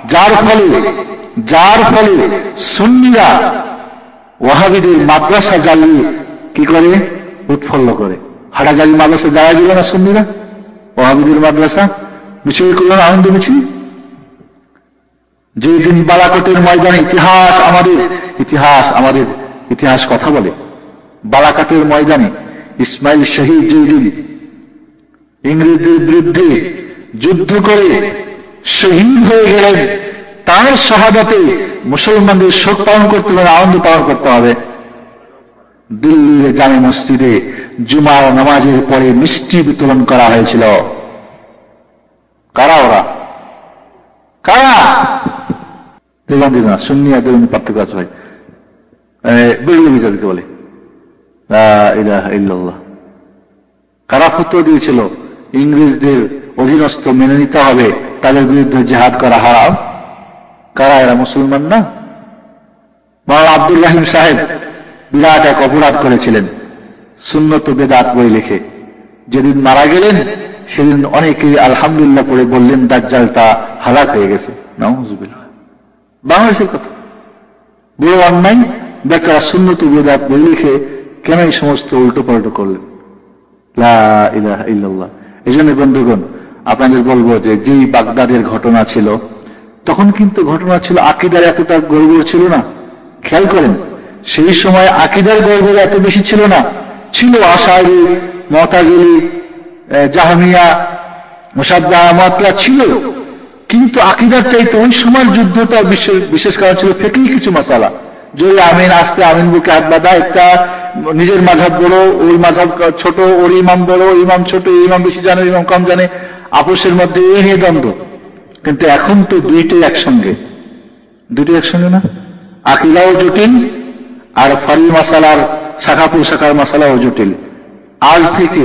যার ফলে সুন্নিরা ওয়াহাবিদের মাদ্রাসা জ্বালিয়ে কি করে, উৎফুল্ল করে। হাটাজারি মাদ্রাসা জ্বালা দিল না সুন্নিরা, ওয়াহাবিদের মাদ্রাসা মিছিল করল না, আনন্দ মিছিল। যেদিন বালাকোটের ময়দানে ইতিহাস কথা বলে, বালাকোটের ময়দানে ইসমাইল শহীদ যেদিন ইংরেজদের বিরুদ্ধে যুদ্ধ করে শহীদ হয়ে গেলেন, তার শাহাদাতে মুসলমানদের শোক পালন করতে হবে, আনন্দ পালন করতে হবে। দিল্লির জামে মসজিদে জুমার নামাজের পরে মিষ্টি বিতরণ করা হয়েছিল। কারা ওরা? দেবান্দি না, সুন্নি আর দেবান্দি পার্থক্য আছে ভাই। বেরিয়ে মিজাজকে বলে লা ইলাহা ইল্লাল্লাহ। কারা ফতোয়া দিয়েছিল ইংরেজদের অধীনস্থ মেনে নিতে হবে, তাদের বিরুদ্ধে জিহাদ করা হারাম? কারা এরা? মুসলমান না? মাওলানা আব্দুল রহিম সাহেব বিরাট এক অপরাধ করেছিলেন, সুন্নত ও বেদাত বই লিখে। যেদিন মারা গেলেন সেদিন অনেকেই আলহামদুলিল্লাহ পড়ে বললেন দাজ্জালটা হালাক হয়ে গেছে। নাউযুবিল্লাহ। বাংলাদেশের কথা, বড় অন্যায়। বেচারা সুন্নত ও বেদাত বই লিখে কেন এই সমস্ত উল্টো পাল্টো করলেন? লা ইলাহা ইল্লাল্লাহ। এই জন্য বন্ধুগণ আপনাদের বলবো যে যেই বাগদাদের ঘটনা ছিল, তখন কিন্তু ঘটনা ছিল আকীদার এতটা গড়বড় ছিল না। খেয়াল করেন, সেই সময় আকীদার গড়বড় এত বেশি ছিল না। ছিল আশারি, মুতাজিলি, জাহমিয়া, মুশাব্বিহা, মুআত্তিলা ছিল, কিন্তু আকীদার চাইতে ওই সময়ের যুদ্ধটা বিশেষ কারণ ছিল ফিকহি কিছু মাসালা। যদি আমিন আসতে আমিন বুকে হাত বাঁধা, একটা নিজের মাযহাব বড়, ওই মাযহাব ছোট, ওর ইমাম বড়, ইমাম ছোট, ইমাম বেশি জানে, ইমাম কম জানে, আপোষের মধ্যে এই নিয়ে দ্বন্দ্ব। কিন্তু এখন তো দুইটাই একসঙ্গে না, আকীদাও জটিল আর ফারি মাসালার শাখা প্রশাখার মাসালাও জটিল। আজ থেকে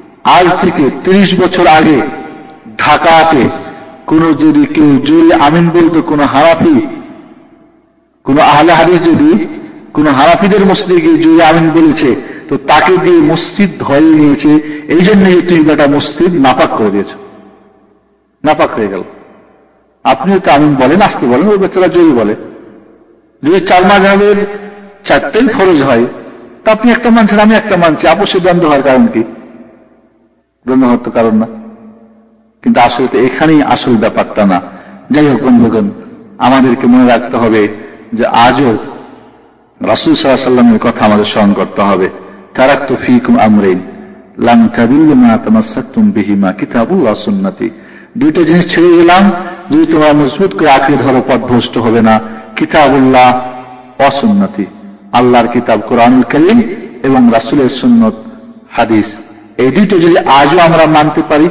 30 বছর আগে ঢাকাতে যদি কেউ জোরে আমিন বলতো, কোন হানাফি, কোন আহলে হাদিস যদি কোন হানাফিদের মসজিদে গিয়ে জোরে আমিন বলেছে, তো তাকে দিয়ে মসজিদ ধরে নিয়েছে। এই জন্যই তুই বেটা মসজিদ নাপাক করে দিয়েছ, নাপাক হয়ে গেল। আপনিও তো আমিন বলেন, আসতে বলেন, ওই বেচারা জোরে বলে। যদি 4 মাযহাবের 4টেই ফরজ হয়, তা আপনি একটা মানছেন, আমি একটা মানছি, আপোষে দ্বন্দ্ব হওয়ার কারণ কি? দ্বন্দ্ব হওয়ার তো কারণ না। কিন্তু আসলে তো এখানেই আসল ব্যাপারটা না। যাই হোক বন্ধুগণ, আমাদেরকে মনে রাখতে হবে যে আজও রাসূল সাল্লাল্লাহু আলাইহি ওয়াসাল্লামের কথা আমাদের স্মরণ করতে হবে। তারাকতু ফীকুম আমরাইন লান তাদিল্লু মা তামাসসাকতুম বিহিমা কিতাবুল্লাহ সুন্নতি। দুইটা জিনিস ছেড়ে গেলাম, যদি তোমরা মজবুত করে আঁকড়ে ধরো পথভ্রষ্ট হবে না। কিতাবুল্লাহ ওয়া সুন্নতি, আল্লাহর কিতাব কোরআনুল কারীম এবং রাসূলের সুন্নত হাদিস, এই দুইটা যদি আজও আমরা মানতে পারি,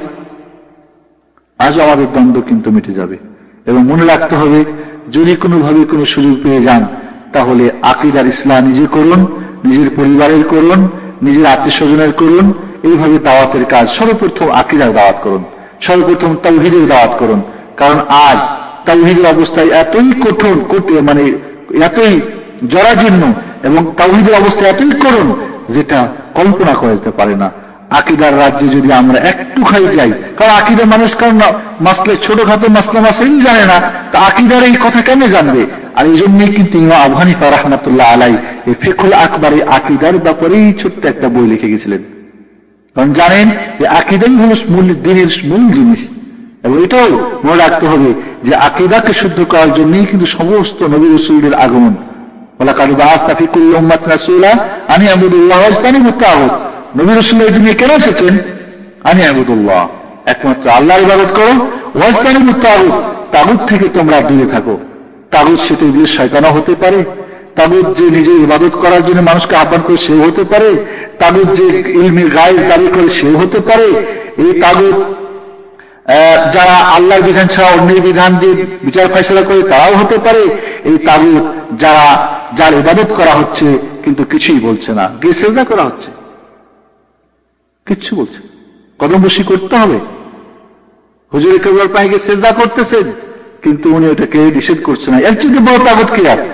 আজও আমাদের দ্বন্দ্ব কিন্তু মিটে যাবে। এবং মনে রাখতে হবে, যদি কোনোভাবে কোনো সুযোগ পেয়ে যান, তাহলে আকীদার ইসলাহ নিজে করুন, নিজের পরিবারের করুন, নিজের আত্মীয় স্বজনের করুন। এইভাবে দাওয়াতের কাজ সর্বপ্রথম আকীদার দাওয়াত করুন, সর্বপ্রথম তাওহীদের দাওয়াত করুন। কারণ আজ তাওহীদের অবস্থায় এতই কঠিন, এতই জরাজীর্ণ এবং তাওহীদের অবস্থা এতই করুন যেটা কল্পনা করা যেতে পারে না। আকীদার রাজ্যে যদি আমরা একটু খাই যাই, কারণ আকীদার মানুষ কারণ মাসলে ছোটখাটো মাসলা মাসাইল জানে না, তা আকীদার এই কথা কেমনে জানবে? আর এই জন্যই কিন্তু ইমাম আবু হানিফা রাহমাতুল্লাহ আলাইহি এই ফিকহুল আকবরে আকীদার ব্যাপারেই ছোট্ট একটা বই লিখে গেছিলেন। কারণ জানেন যে আকীদাই হলো মূল দ্বীনের মূল জিনিস, এবং এটাও মনে রাখতে হবে যে আকীদাকে শুদ্ধ করার জন্যই কিন্তু সমস্ত নবী রাসূলদের আগমন। ওয়ালাকাদ বাআসনা ফি কুল্লি উম্মাতিন রাসূলা আন ইয়াবুদুল্লাহ ওয়া ইজতানিবুত তাগুত। নবী রাসূল এই দুনিয়ায় কেন এসেছেন? আন ইয়াবুদুল্লাহ, একমাত্র আল্লাহর ইবাদত করো, ওয়া ইজতানিবুত তাগুত, তাগুত থেকে তোমরা দূরে থাকো। তাগুত সেটা ইবলিস শয়তানও হতে পারে, তাগুত যে নিজের ইবাদত করার জন্য মানুষকে আহ্বান করে সেও হতে পারে, তাগুত যে ইলমে গায়ব দাবি করে সেও হতে পারে, এই তাগুত যারা আল্লাহর বিধান ছাড়া অন্যের বিধান দিয়ে বিচার ফয়সালা করে তারাও হতে পারে, এই তাগুত যার ইবাদত করা হচ্ছে কিন্তু কিছুই বলছে না, গিয়ে সেজদা করা হচ্ছে, কিচ্ছু বলছে, কদম বসি করতে হবে, হুজুরে কেবলার পায়ে গিয়ে সেজদা করতেছেন কিন্তু উনি ওটাকে নিষেধ করছে না। এর চেয়ে বড় তাগুত কি আর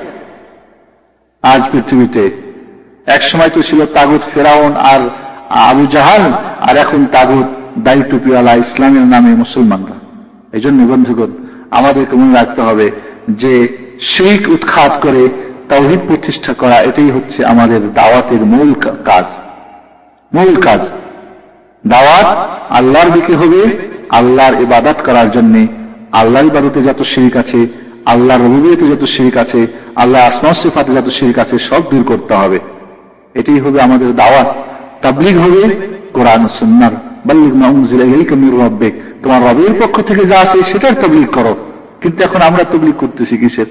আজ পৃথিবীতে? এক সময় তো ছিল তাগুত ফেরাউন আর আবু জাহাল, আর এখন তাগুত দাড়ি টুপিওয়ালা ইসলামের নামে মুসলমানরা। এই জন্য বন্ধুগণ আমাদেরকে মনে রাখতে হবে যে শিরক উৎখাত করে তাওহীদ প্রতিষ্ঠা করা, এটাই হচ্ছে আমাদের দাওয়াতের মূল কাজ। মূল কাজ দাওয়াত আল্লাহর দিকে হবে, আল্লাহর ইবাদত করার জন্য। আল্লাহর ইবাদতে যত শিরক আছে, আল্লাহর রুবুবিয়তে যত শিরক আছে, আল্লাহর আসমা ওয়া সিফাতে যত শিরক আছে সব দূর করতে হবে। এটাই হবে আমাদের দাওয়াত। তাবলীগ হবে কোরআন ও সুন্নাহর, বাল্লিগ মা উনজিলা ইলাইকা মির রাব্বিক, তোমার রবের পক্ষ থেকে যা আছে সেটার তাবলীগ করো। কিন্তু এখন আমরা তাবলীগ করতেছি কিসের?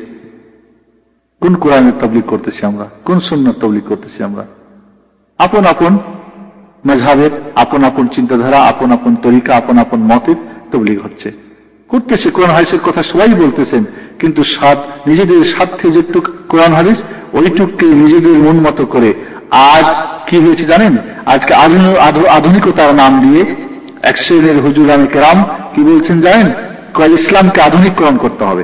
কোন কোরআনের তাবলীগ করতেছি আমরা? কোন সুন্নাহর তাবলীগ করতেছি আমরা? আপন আপন মাযহাবের, আপন আপন চিন্তাধারা, আপন আপন তরিকা, আপন আপন মতের তাবলীগ হচ্ছে, করতেছে। কোরআন হাদিসের কথা সবাই বলতেছেন, কিন্তু নিজেদের স্বার্থে যেটুক কোরআন হাদিস ওইটুককে নিজেদের মন মতো করে আজ কি হয়েছে জানেন? আজকে আধুনিকতার নাম দিয়ে এক শ্রেণীর হুজুরানে কেরাম কি বলছেন জানেন? ইসলামকে আধুনিকরণ করতে হবে,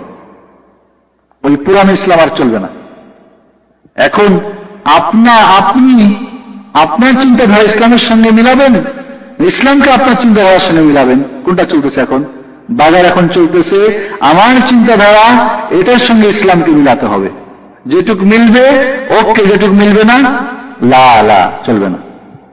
ওই পুরানো ইসলাম আর চলবে না। এখন আপনি আপনার চিন্তাধারা ইসলামের সঙ্গে মিলাবেন, ইসলামকে আপনার চিন্তাধারার সঙ্গে মিলাবেন। কোনটা চলতেছে এখন? বাজার এখন চলতেছে আমার চিন্তাধারা এটার সঙ্গে ইসলামকে মিলাতে হবে, যেটুক মিলবে ওকে, যেটুক মিলবে না লা চলবে না।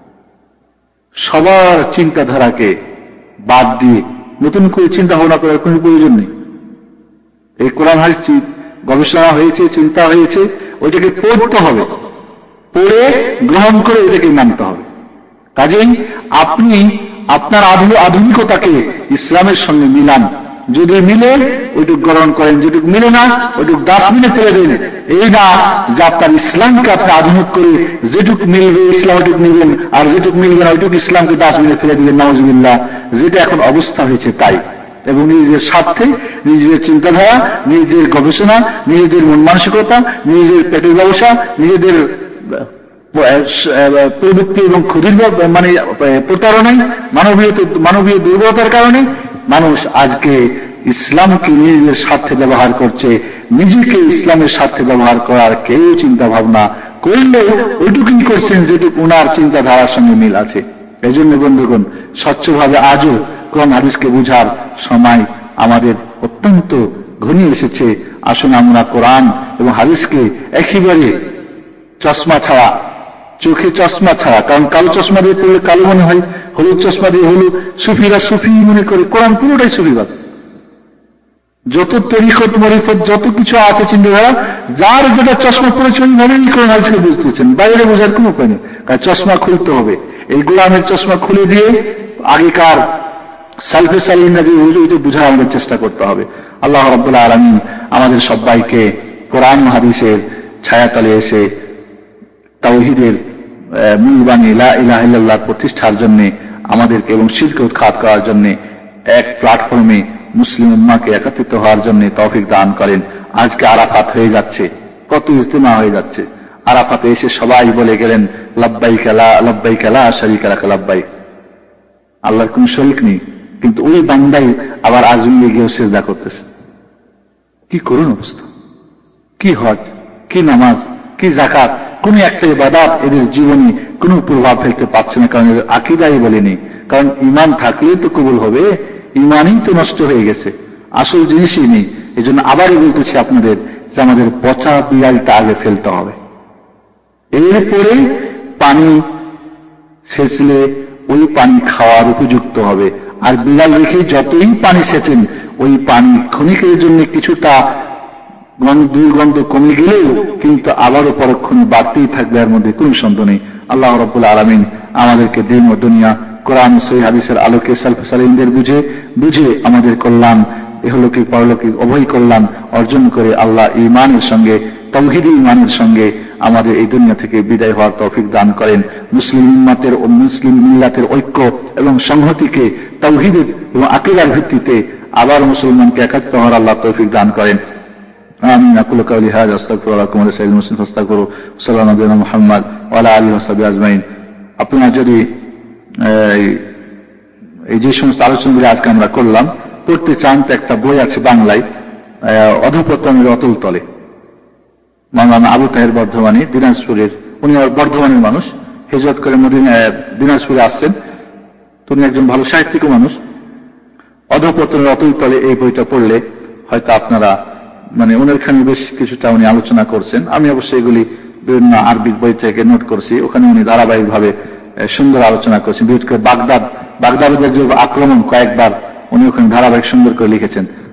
সবার চিন্তাধারাকে বাদ দিয়ে নতুন করে চিন্তা ভাবনা করার কোনো প্রয়োজন নেই। এই কোরআন হাদিস গবেষণা হয়েছে, চিন্তা হয়েছে, ওইটাকে পড়তে হবে, পড়ে গ্রহণ করে ওইটাকে মানতে হবে। কাজেই আপনি আপনার আধুনিকতাকে ইসলামের সঙ্গে মিলান, যদি মিলে ওইটুক গ্রহণ করেন, যেটুক মিলে না ওইটুক ডাস্টবিনে ফেলে দেন। এই না যে আপনার ইসলামকে আপনি আধুনিক করে যেটুক মিলবে ইসলাম ওইটুক নিবেন, আর যেটুক মিলবে না ওইটুক ইসলামকে ডাস্টবিনে ফেলে দিবেন, নাউজুবিল্লাহ। যেটা এখন অবস্থা হয়েছে তাই। এবং নিজেদের স্বার্থে, নিজেদের চিন্তাধারা, নিজেদের গবেষণা, নিজেদের মন মানসিকতা, নিজেদের পেটের ব্যবসা, নিজেদের প্রবৃত্তি এবং ক্ষুধির মানে প্রতারণায়, মানবীয় দুর্বলতার কারণে মানুষ আজকে ইসলামকে নিজেদের স্বার্থে ব্যবহার করছে। নিজেকে ইসলামের স্বার্থে ব্যবহার করার কেউ চিন্তা ভাবনা করলে ওইটুকুই করছেন যেটুকু ওনার চিন্তাধারার সঙ্গে মিল আছে। এই জন্য বন্ধুগণ স্বচ্ছভাবে আজও কোরআন হাদিসকে বুঝার সময় আমাদের অত্যন্ত ঘনিয়ে এসেছে। আসুন আমরা কোরআন এবং হাদিসকে একেবারে চশমা ছাড়া, চোখে চশমা ছাড়া, কারণ কালো চশমা দিয়ে পড়লে কালো মনে হয়, হলুদ চশমা দিয়ে হলুদ, সুফিরা সুফি মনে করে, কোরআন পুরোটাই সুফিবাদ। যত তরিকত মরিফত যত কিছু আছে চিন্তাধারা, যার যেটা চশমা পড়েছে ওইভাবেই কোরআন হাদিসকে বুঝতেছেন, বাইরে বোঝার কোনো উপায় নেই। কারণ চশমা খুলতে হবে। এই গোলামের চশমা খুলে দিয়ে আগেকার সালফে সালিহিনরা যে ওইটা বুঝার আমাদের চেষ্টা করতে হবে। আল্লাহ রাব্বুল আলামিন আমাদের সবাইকে কোরআন হাদিসের ছায়াতলে এসে তাওহীদের মূলবাণী লা ইলাহা ইল্লাল্লাহ প্রতিষ্ঠার জন্য আমাদেরকে এবং শিরক উৎখাত করার জন্য এক প্ল্যাটফর্মে মুসলিম উম্মাহকে একত্রিত হওয়ার জন্য তৌফিক দান করেন। আজকে আরাফাত হয়ে যাচ্ছে, কত ইজতিমা হয়ে যাচ্ছে। আরাফাতে এসে সবাই বলে গেলেন লাব্বাইক লা শারীকা লাক লাব্বাইক, আল্লাহর কোন শরীক নেই, কিন্তু ওই বান্দাই আবার আজমিরে গিয়ে সিজদা করতেছে। কি করুন অবস্থা! কি হজ, কি নামাজ, কি যাকাত, কোন একটা ইবাদত এদের জীবনে কোনো প্রভাব ফেলতে পারছে না, কারণ এদের আকীদাই বলেনি। কারণ ঈমান থাকলেই তো কবুল হবে, ঈমানই তো নষ্ট হয়ে গেছে, আসল জিনিসই নেই। এই জন্য আবারও বলতেছি আপনাদের যে আমাদের পচা বিড়ালটা আগে ফেলতে হবে, এরপরে পানি সেচলে ওই পানি খাওয়ার উপযুক্ত হবে। আর বিড়াল রেখে যতই পানি সেচেন, ওই পানি ক্ষণিকের জন্য কিছুটা দুর্গন্ধ কমে গেলেও কিন্তু আবারও পরক্ষণে বাড়তেই থাকবে, এর মধ্যে কোন সন্দেহ নেই। আল্লাহ রাব্বুল আলামিন আমাদেরকে দিন ও দুনিয়া কোরআন ও সহিহ হাদিসের আলোকে সালফ সালেহিনদের বুঝে আমাদের কল্যাণ, ইহলৌকিক পরলৌকিক উভয় কল্যাণ অর্জন করে আল্লাহ ঈমানের সঙ্গে, তাওহীদি ঈমানের সঙ্গে আমাদের এই দুনিয়া থেকে বিদায় হওয়ার তৌফিক দান করেন। মুসলিম উম্মতের ও মুসলিম মিল্লাতের ঐক্য এবং সংহতিকে তাওহীদের এবং আকীদার ভিত্তিতে আবার মুসলমানকে একাত্ম হওয়ার আল্লাহ তৌফিক দান করেন। আমিন। আকুলু কাওলি হাযা আস্তাগফিরুল্লাহ লাকুম ওয়া লিসাইরিল মুসলিমিন ফাস্তাগফিরুহু সাল্লাল্লাহু আলাইহি ওয়া সাল্লাম মুহাম্মদ ওয়া আলা আলিহি ওয়া সাহবিহি আজমাইন। আপনারা যদি এই যে সমস্ত আলোচনাগুলি আজকে আমরা করলাম পড়তে চান, তো একটা বই আছে বাংলায়, অধঃপতনের অতল তলে, মাওলানা আবু তাহের বর্ধমানী, দিনাজপুরের, উনি বর্ধমানের মানুষ, হিজরত করে দিনাজপুরে আসছেন। তো উনি একজন ভালো সাহিত্যিক মানুষ। অধঃপতনের অতল তলে এই বইটা পড়লে হয়তো আপনারা ওনারখানে বেশ কিছুটা উনি আলোচনা করছেন। আমি অবশ্যই এগুলি বিভিন্ন আরবিক বই থেকে নোট করছি। ওখানে উনি ধারাবাহিকভাবে সুন্দর আলোচনা করছেন। বিশেষ করে বাগদাদের যে আক্রমণ কয়েকবার উনি ওখানে ধারাবাহিক সুন্দর করে লিখেছেন।